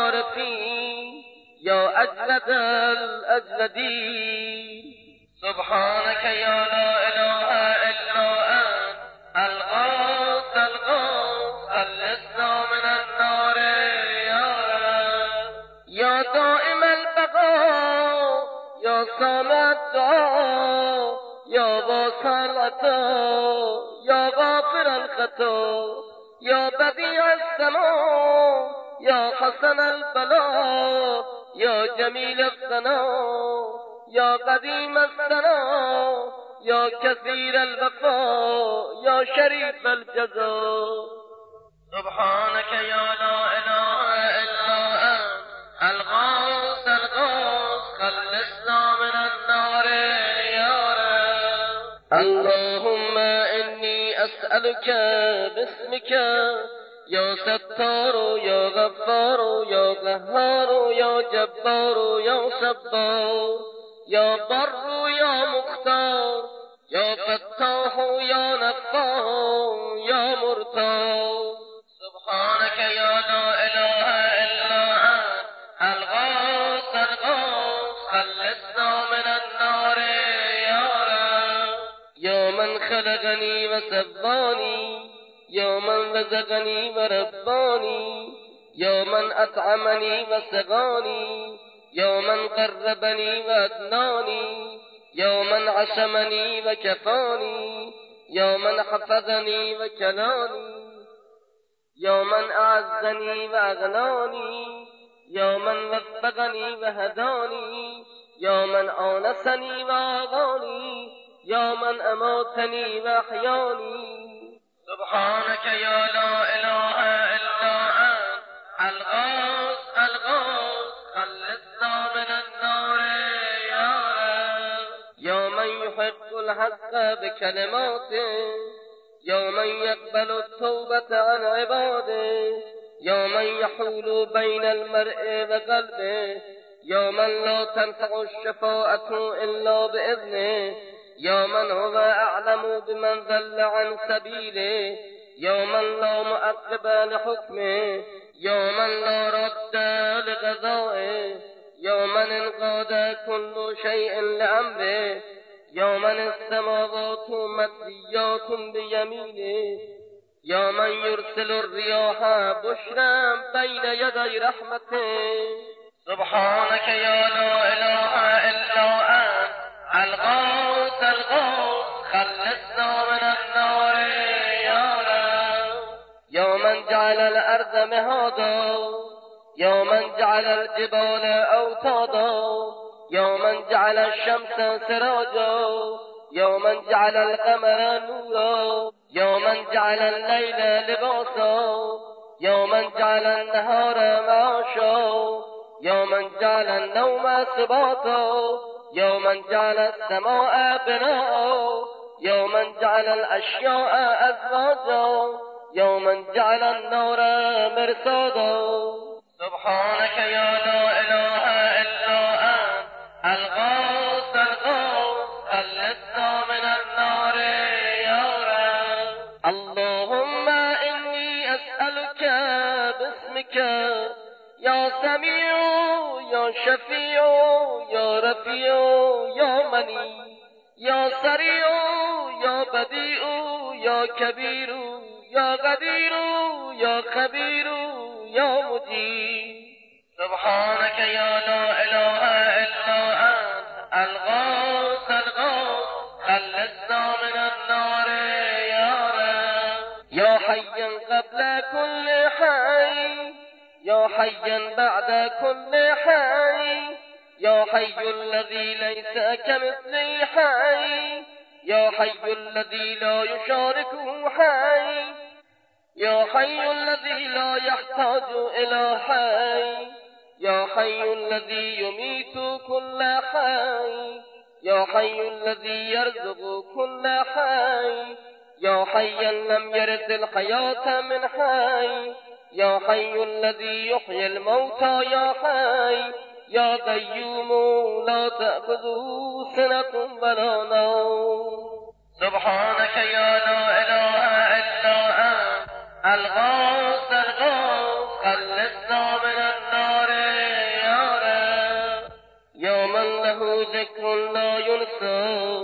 العارفين یا اجلد الاجلدين سبحانك یا لا اله الا انت الغوث الغوث خلصنا من النار یا رب یا دائم البقاء یا سامع الدعاء یا واسع العطاء یا غافر الخطا یا بدیع السماء یا حسن البلاء یا جمیل الثناء یا قدیم الثناء یا کثیر الوفا یا شریف الجزاء سبحانك یا لا اله الا انت الغوث الغوث خلصنا من النار یا رب اللهم انی اسألك باسمك یا ستار یا غفار یا قهار یا جبار یا صبار یا بر یا مختار یا فتاح یا نفاح یا مرتاح سبحانك یا لا اله الا انت الغوث الغوث خلصنا من النار من خلقني وسواني يا من رزقني ورباني يا من أطعمني وسقاني يا من قربني وأدناني يا من عصمني وكفاني يا من حفظني وكلاني يا من أعزني وأغناني يا من وفقني وهداني يا من آنسني وآغاني يا من أماتني وأحياني سبحانك يا لا إله إلا أنت الغوث الغوث خلصنا من النار يا رب يا من يحق الحق بكلماته يا من يقبل التوبة عن عباده يا من يحول بين المرء وقلبه يا من لا تنفع الشفاعة إلا بإذنه يا من هو أعلم بمن ضل عن سبيله يا من لا مؤقب لحكمه يا من لا رد لقضائه يا من انقاد كل شيء لأمره يا من السماوات مطويات بيمينه يا من يرسل الرياح بشرا بين يدي رحمته سبحانك يا لا إله إلا أنت الغوث الغوث خلصنا من النار يا رب يا من جعل الأرض مهادا يا من جعل الجبال أوتادا يا من جعل الشمس سراجا يا من جعل القمر نورا يا من جعل الليل لباسا يا من جعل النهار معاشا يا من جعل النوم سباتا يا من جعل السماء بناء يا من جعل الأشياء أزواجا يا من جعل النار مرصادا سبحانك يا لا إله إلا أنت الغوث الغوث خلصنا من النار يا رب اللهم إني أسألك باسمك يا سميع يا شفيع يا رفيع يا مني يا سريع يا بديع يا كبير يا قدير يا خبير يا مجيب سبحانك يا لا إله إلا أنت الغوث الغوث خلصنا من النار يا رب يا حيا قبل كل حي يا حيا بعد كل حي يا حي الذي ليس كمثله حي يا حي الذي لا يشاركه حي يا حي الذي لا يحتاج إلى حي يا حي الذي يميت كل حي يا حي الذي يرزق كل حي يا حيا لم يرد الحياة من حي يا حي الذي يحيي الموتى يا حي يا قيوم لا تأخذه سنة ولا نوم سبحانك يا لا إله إلا أنت الغوث الغوث خلصنا من النار يا رب يا من له ذكر لا ينسى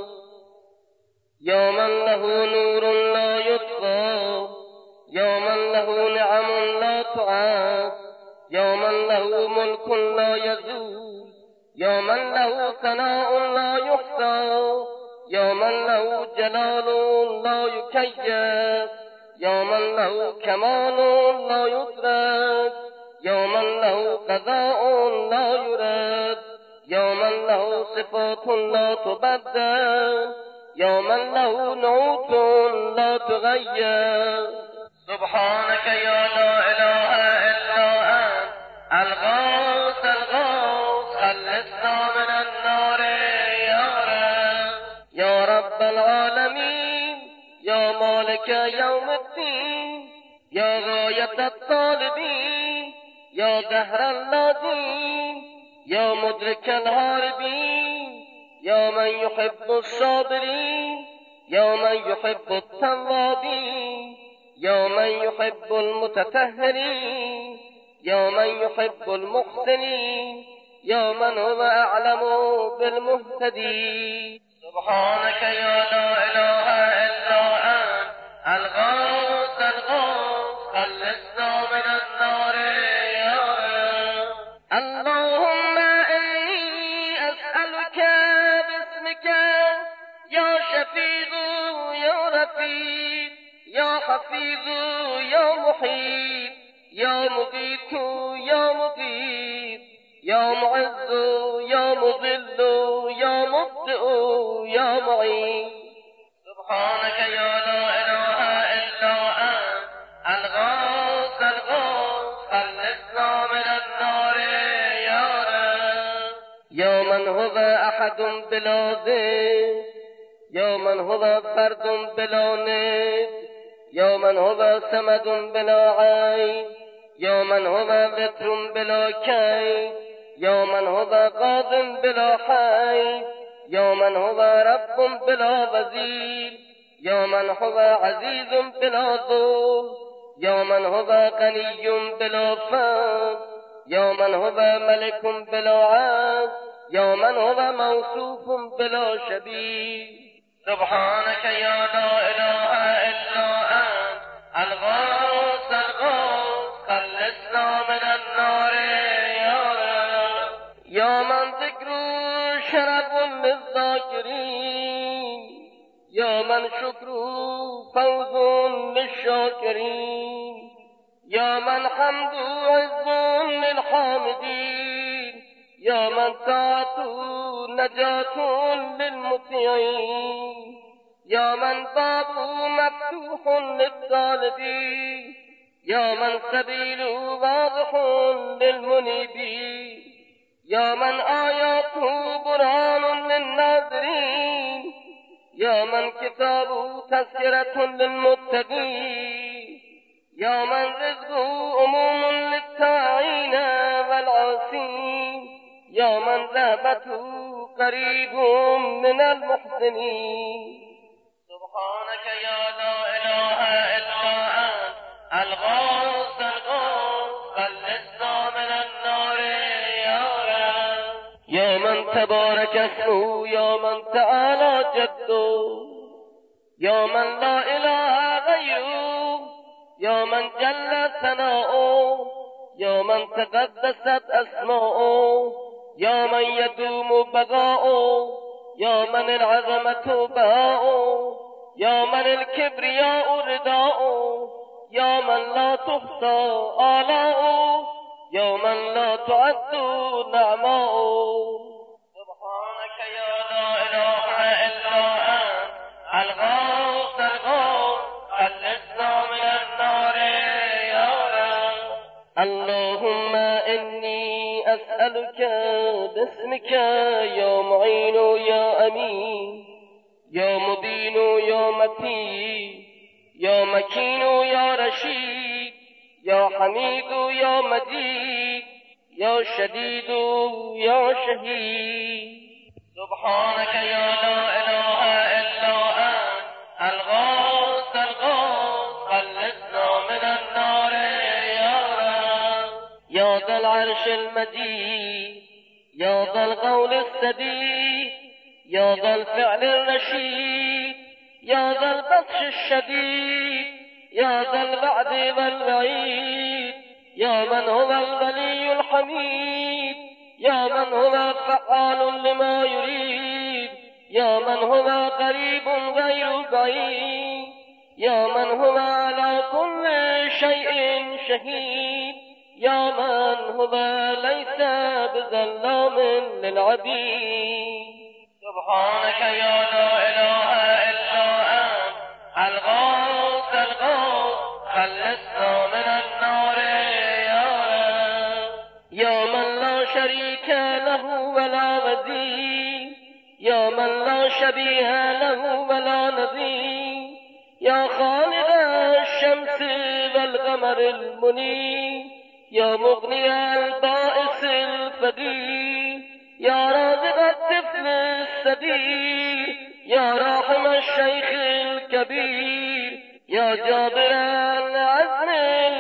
يا من له نور لا يطفى يا من له نعم لا تعاد يا من له ملك لا يزول يا من له ثناء لا يحصى يا من له جلال لا يكيف يا من له كمال لا يدرك يا من له قضاء لا يرد يا من له صفات لا تبدل يا من له نعوت لا تغير سبحانك يا لا إله إلا أنت الغوث الغوث خلصنا من النار يا رب يا رب العالمين يا مالك يوم الدين يا غاية الطالبين يا دهر النادين يا مدرك الهاربين يا من يحب الصابرين يا من يحب التوابين يا من يحب المتطهرين يا من يحب المحسنين يا من هو أعلم بالمهتدين سبحانك يا لا إله شفيق يا رفيق يا حفيظ يا محيط يا مغيث يا مغيث يا معز يا مضل يا مبدئ يا معين. سبحانك يا لا إله إلا أنت الغوث الغوث خلصنا من النار يا رب. يا من هو أحد بلا ضد يا من هو فرد بلا ند يا من هو صمد بلا عين يا من هو وتر بلا كيد يا من هو قاض بلا حي يا من هو رب بلا وزير يا من هو عزيز بلا ظلم يا من هو غني بلا فقر يا من هو ملك بلا عبد يا من هو موصوف بلا شبيه. سبحانك يا لا إله إلا أنت الغوث الغوث خلصنا من النار يا رب. يا من ذكر شرف للذاكرين يا من شكر فوز للشاكرين يا من حمد عز للحامدين يا من طاعة نجاة للمطيعين يا من باب مفتوح للطالبين يا من سبيل واضح للمنيبين يا من آياته برهان للناظرين يا من كتابه تذكرة للمتقين يا من رزقه أموم للتائين والعاصين يا من رهبته قريب من المحسنين. سبحانك يا لا إله إلا أنت الغوث الغوث خلصنا من النار يا رب. يا من تبارك اسمه يا من تعالى جده يا من لا إله غيره يا من جل ثناؤه يا من تقدست أسماؤه يا من يدوم بقاؤه يا من العظمة بهاؤه يا من الكبرياء رداؤه يا من لا تحصى آلاؤه يا من لا تعد نعماؤه. سبحانك يا لا إله إلا أنت الغوث الغوث خلصنا من النار يا رب. اللهم إني أسألك باسمك يا معين يا أمين يا مبين يا متين يا مكين يا رشيد يا حميد يا مجيد يا شديد يا شهيد. سبحانك يا لا إله إلا أنت الغوث الغوث خلصنا من النار يا رب. يا ذا العرش المجيد يا ذا القول السديد يا ذا الفعل الرشيد يا ذا البطش الشديد يا ذا الوعد والوعيد يا من هو الولي الحميد يا من هو فعال لما يريد يا من هو قريب غير بعيد يا من هو على كل شيء شهيد يا من هو ليس بظلام للعبيد. سبحانك يا لا إله إلا أنت الغوث الغوث خلصنا من النار يا رب. يا من لا شريك له ولا وزير يا من لا شبيه له ولا نظير يا خالق الشمس والقمر المنير يا مغني البائس الفقير يا رازق الطفل الصغير يا راحم الشيخ الكبير يا جابر العزم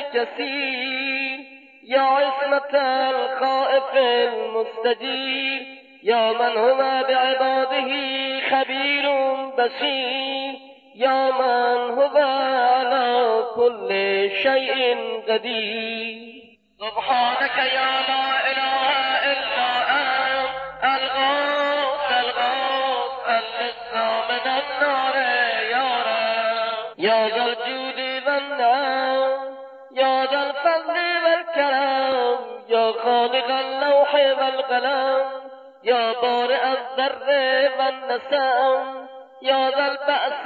الكثير يا عصمة الخائف المستجير يا من هو بعباده خبير بصير يا من هو على كل شيء قدير. سبحانك يا لا إله إلا أنت الغوث الغوث خلصنا من النار يا رب يا ذا الجود والنعم يا ذا الفضل والكرم يا خالق اللوح والقلم يا بارئ الذر والنسم يا ذا البأس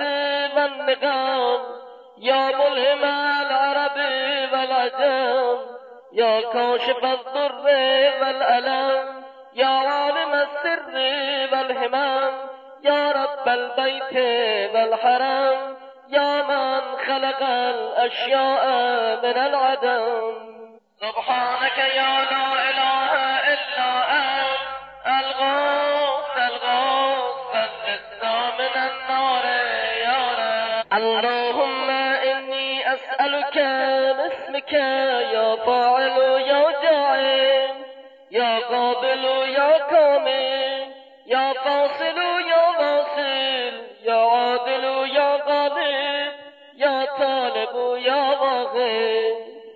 والنقم يا ملهم العرب والعجم يا كاشف الضر والألم يا عالم السر والهمم يا رب البيت والحرم يا من خلق الأشياء من العدم سبحانك يا لا إله إلا أنت الغوث الغوث فلسنا من النار يا رب اللهم إني أسألك باسمك يا فاعل يا جاعل يا قابل يا كامل يا فاصل يا واصل يا عادل يا غالب يا طالب يا واغب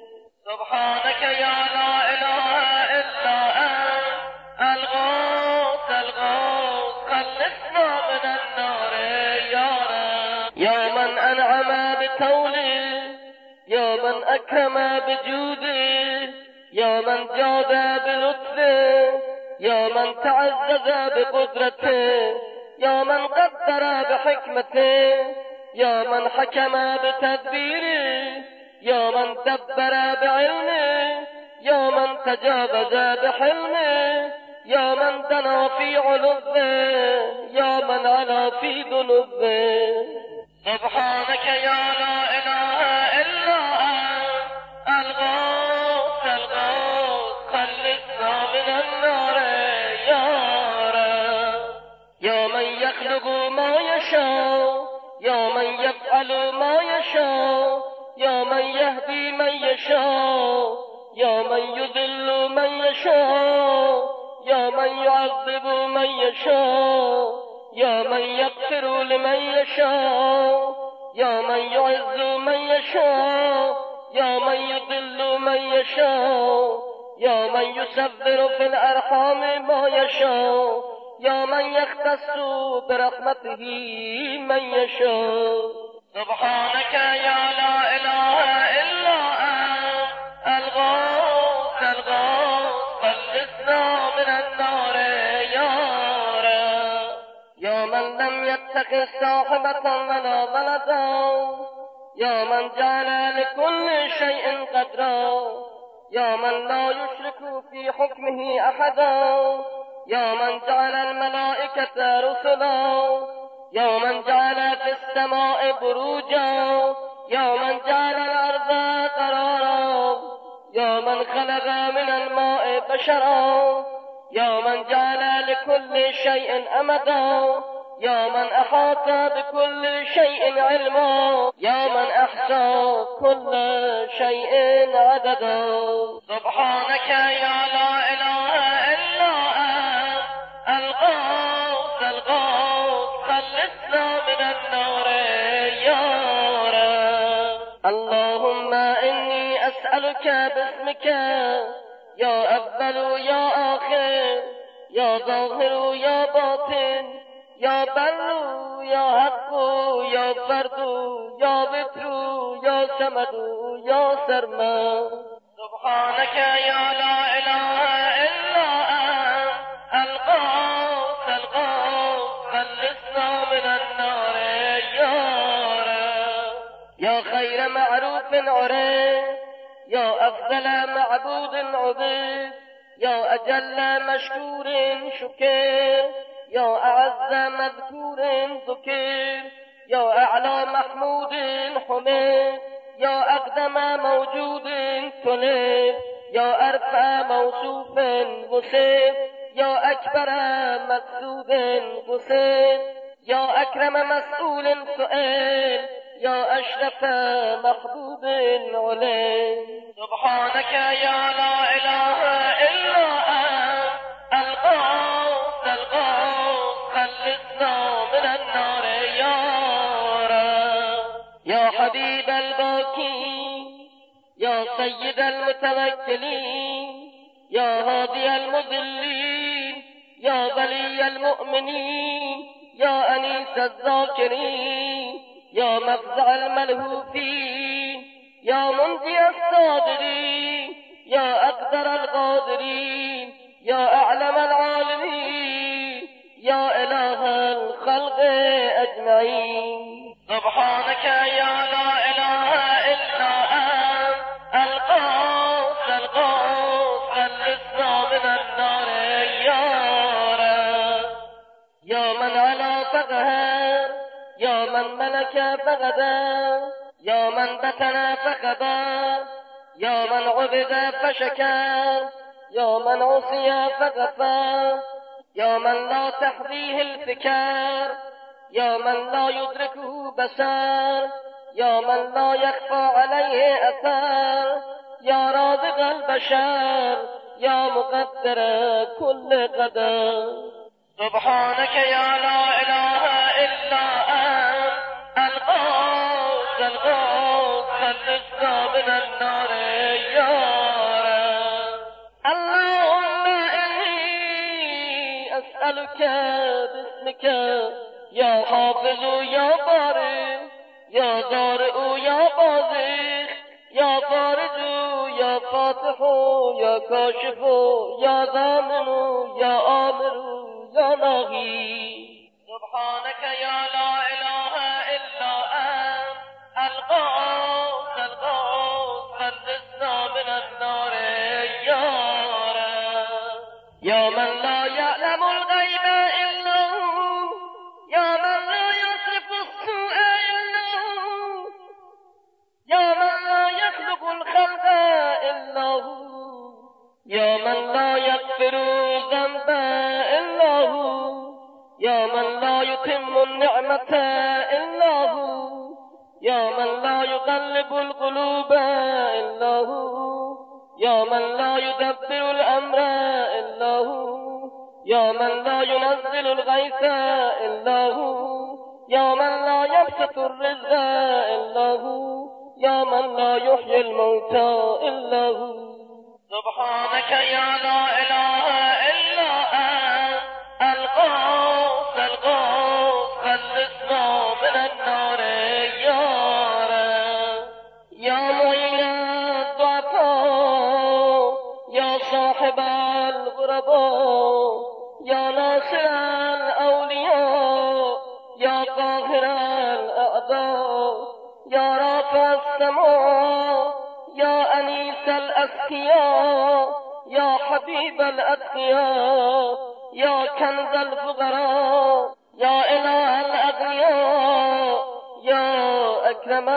سبحانك يا لا إله إلا أنت الغوث الغوث خلصنا من النار يا رب يا من أنعم بتوله يا من أكرم بجوده يا من جاد بلطفه يا من تعزز بقدرته يا من قدر بحكمته يا من حكم بتدبيره يا من دبر بعلمه يا من تجاوز بحلمه يا من دنا في علوه يا من علا في ذنوبه سبحانك يا لا إله إلا أنت الغوث الغوث خلصنا من النار يا رب يا من يخلق ما يشاء يا من يفعل ما يشاء يا من يهدي من يشاء يا من يذل من يشاء يا من يعذب من يشاء يا من يغفر لمن يشاء يا من يعز من يشاء يا من يضل من يشاء يا من يسبر في الأرحام ما يشاء يا من يختص برحمته من يشاء سبحانك يا لا إله إلا أنت الغوث الغوث خلصنا من النار يا رب يا من لم يتخذ صاحبة ولا ولدا يا من جعل لكل شيء قدرا يا من لا يشرك في حكمه أحدا يا من جعل الملائكة رسلا يا من جعل في السماء بروجا يا من جعل الأرض قرارا يا من خلق من الماء بشرا يا من جعل لكل شيء أمدا يا من أحاط بكل شيء علما يا من أحصى كل شيء عددا سبحانك يا لا إله إلا أنت الغوث الغوث خلصنا من النار يا رب اللهم إني أسألك باسمك يا أول يا آخر يا ظاهر يا باطن يا بر يا حق يا فرد يا وتر يا صمد يا سرمد سبحانك يا لا إله إلا أنت الغوث الغوث خلصنا من النار يا رب يا خير معروف عرف يا أفضل معبود عبد يا أجل مشكور شكر يا أعز مذكور ذكر يا أعلى محمود حمد يا أقدم موجود طلب يا أرفع موصوف وصف يا أكبر مقصود قصد يا أكرم مسؤول سؤال يا أشرف محبوب علم سبحانك يا لا إله إلا أنت الغوث الغوث خلصنا من النار يا رب يا حبيب الباكين يا سيد المتوكلين يا هادي المضلين يا ولي المؤمنين يا أنيس الذاكرين يا مفزع الملهوفين يا منجي الصادرين يا أقدر القادرين يا أعلم العالمين يا إله الخلق أجمعين. سبحانك يا لا إله إلا أنت القاص القاص خلصنا من النار يا رب. يا من على فقهر يا من ملك فغدر يا من بتنا فقدر يا من عبد فشكر يا من عصي فغفر يا من لا تحظيه الفكر يا من لا يدركه بشر يا من لا يخفى عليه أثر يا رازق البشر يا مقدر كل قدر. سبحانك يا لا إله إلا أنت الغوث الغوث خلصنا من النار يا رب. اللهم إني أسألك باسمك يا حافظ يا بارئ يا ضارئ يا بازخ يا فارج يا فاتح يا كاشف يا ضامن يا آمر يا ناهي. سبحانك يا لا إله إلا أنت الغوث الغوث خلصنا من النار يا رب. يا من لا يعلم الغيب إلا هو يا من لا يصرف السوء إلا هو يا من لا يخلق الخلق إلا هو يا من لا يغفر الذنب إلا هو يا من لا يتم النعمة إلا هو يا من لا يقلب القلوب إلا هو يا من لا يدبر الأمر إلا هو يا من لا ينزل الغيث إلا هو يا من لا يبسط الرزق إلا هو يا من لا يحيي الموتى إلا هو. سبحانك يا لا إله إلا أنت الغوث الغوث خلصنا من النار يا رب. يا معين الضعفاء يا صاحب الغرباء يا ناصر الأولياء يا قاهر الأعداء يا رافع السماء يا أنيس الأسقياء يا حبيب الأتقياء يا كنز الفقراء يا إله الأغنياء يا أكرم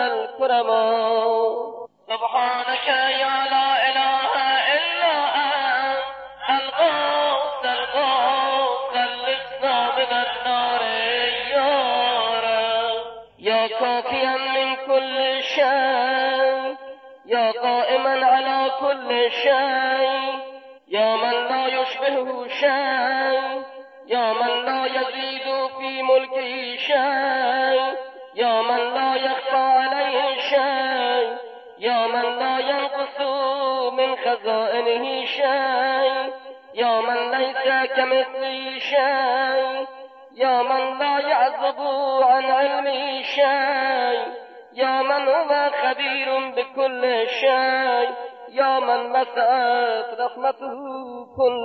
الكرماء. سبحانك يا لا إله إلا أنت الغوث الغوث خلصنا من النار يا رب. يا كافيا من كل شيء يا قائما على كل شيء يا من لا يشبهه شيء يا من لا يزيد في ملكه شيء يا من لا يخفى عليه شيء يا من لا ينقص من خزائنه شيء يا من ليس كمثله شيء يا من لا يعزب عن علمه شيء يا من هو خبير بكل شيء يا من مسعت رحمته كل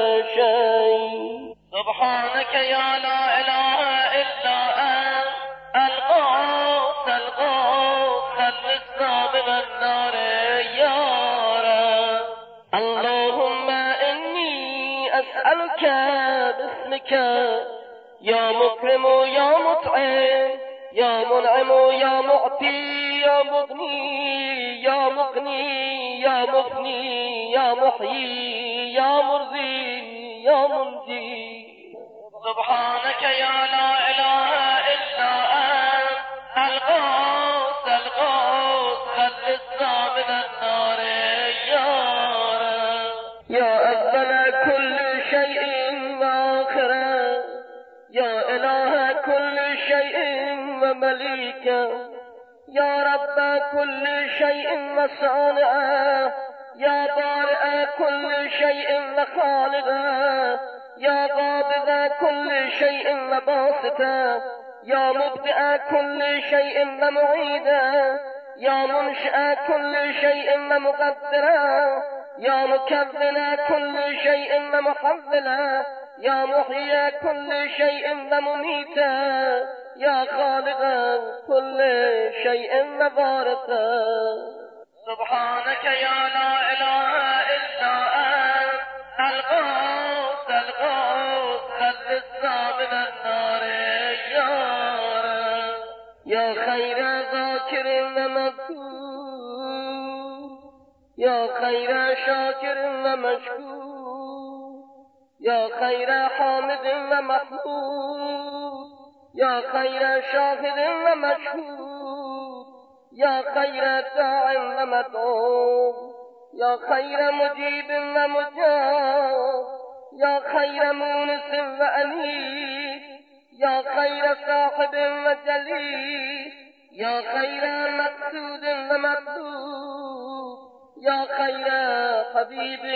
شيء. سبحانك يا لا إله إلا أنت الغوث الغوث خلصنا من النار يا رب. اللهم إني أسألك باسمك يا مكرم يا مطعم يا منعم يا معطي يا مغني يا مغني يا مفني يا محيي يا مرضي يا منجي. سبحانك يا لا إله إلا أنت الغوث الغوث خلصنا من النار يا رب. يا أول كل شيء وآخره يا إله كل شيء ومليكه يا رب كل شيء وصانعه يا بارئ كل شيء وخالقه يا قابض كل شيء وباسطه يا مبدئ كل شيء ومعيده يا منشئ كل شيء ومقدره يا مكون كل شيء ومحوله يا محيي كل شيء ومميته يا خالق كل شيء ووارثه سبحانك يا لا إله إلا أنت الغوث الغوث خلصنا من النار يا رب يا خير ذاكر ومذكور يا خير شاكر ومشكور يا خير حامد ومحمود يا خير شاهد ومشهود يا خير داع ومدعو يا خير مجيب ومجاب يا خير مونس وأنيس يا خير صاحب وجليس يا خير مقصود ومطلوب يا خير حبيب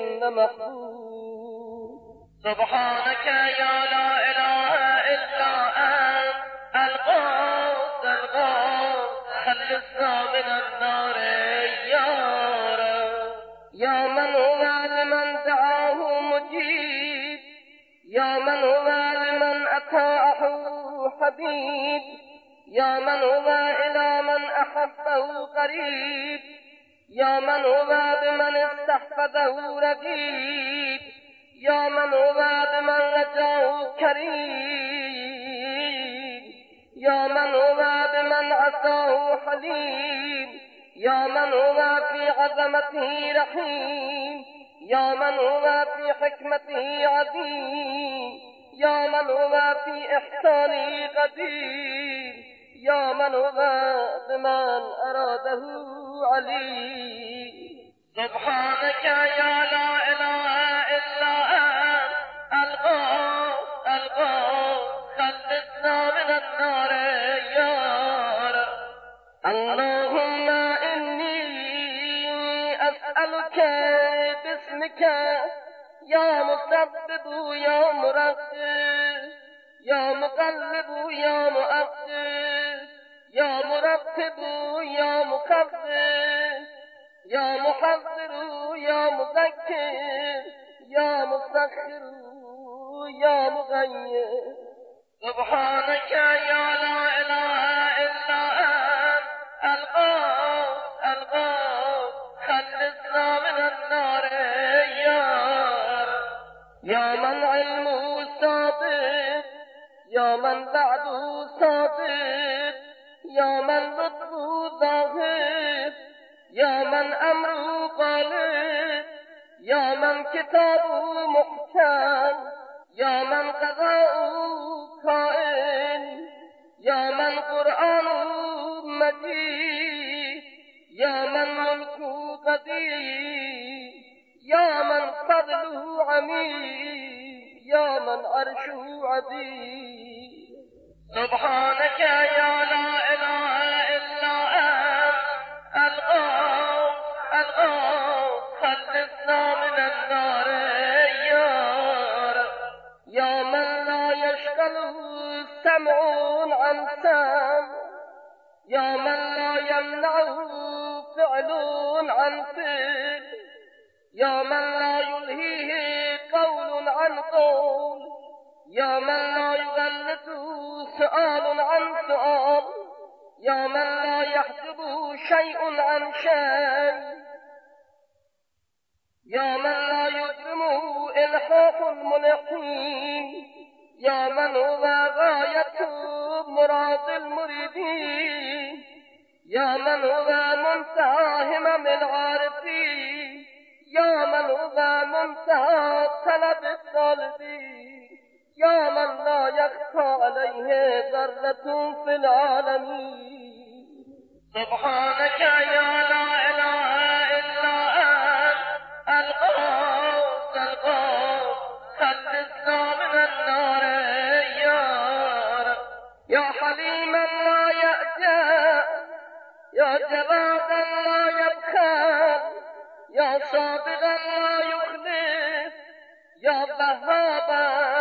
ومحبوب سبحانك يا لا إله إلا أنت الغوث الغوث خلصنا من النار يا رب يا من هو لمن دعاه مجيب يا من هو لمن أطاعه حبيب يا من هو إلى من أحبه قريب يا من هو بمن استحفظه رقيب يا من هو بمن رجاه كريم يا من هو بمن عصاه حليم يا من هو في عظمته رحيم يا من هو في حكمته عظيم يا من هو في إحسانه قدير يا من هو بمن أراده عليم سبحانك يا لا إله إلا أنت الغوث الغوث خلصنا من النار يا رب اللهم إني أسألك باسمك يا مسبب يا مرتب يا مقلب يا مؤخر يا مرتب يا مكبر يا محذر يا مذكر يا مسخر يا مغير سبحانك يا لا إله إلا أنت الغوث الغوث خلصنا من النار يا رب يا من علمه صادق يا من بعده صادق يا من لطفه ظاهر يا من أمره غالب يا من كتابه محكم يا من قضاؤه كائن يا من قرآنه مجيد يا من ملكه قدير يا من فضله عميد يا من عرشه عظيم سبحانك يا لا إله إلا أنت الغوث الغوث خلصنا من النار يا رب يا من لا يشغله سمع عن سمع يا من لا يمنعه فعل عن فعل يا من لا يلهيه قول عن قول يا من لا يغلطه سؤال عن سؤال يا من لا يحجبه شيء عن شيء يا من لا يكرمه إلحاح الملحين يا من هو غاية مراد المريدين يا من هو منتهى همم العارفين يا من هو منتهى طلب الطالبين يا من لا يخفى عليه ذرة في العالمين سبحانك يا لا إله إلا أنت الغوث الغوث خلصنا من النار يا رب يا حليما لا يأجأ يا جوادا لا يبخل يا صادقا لا يخلف یا وهابا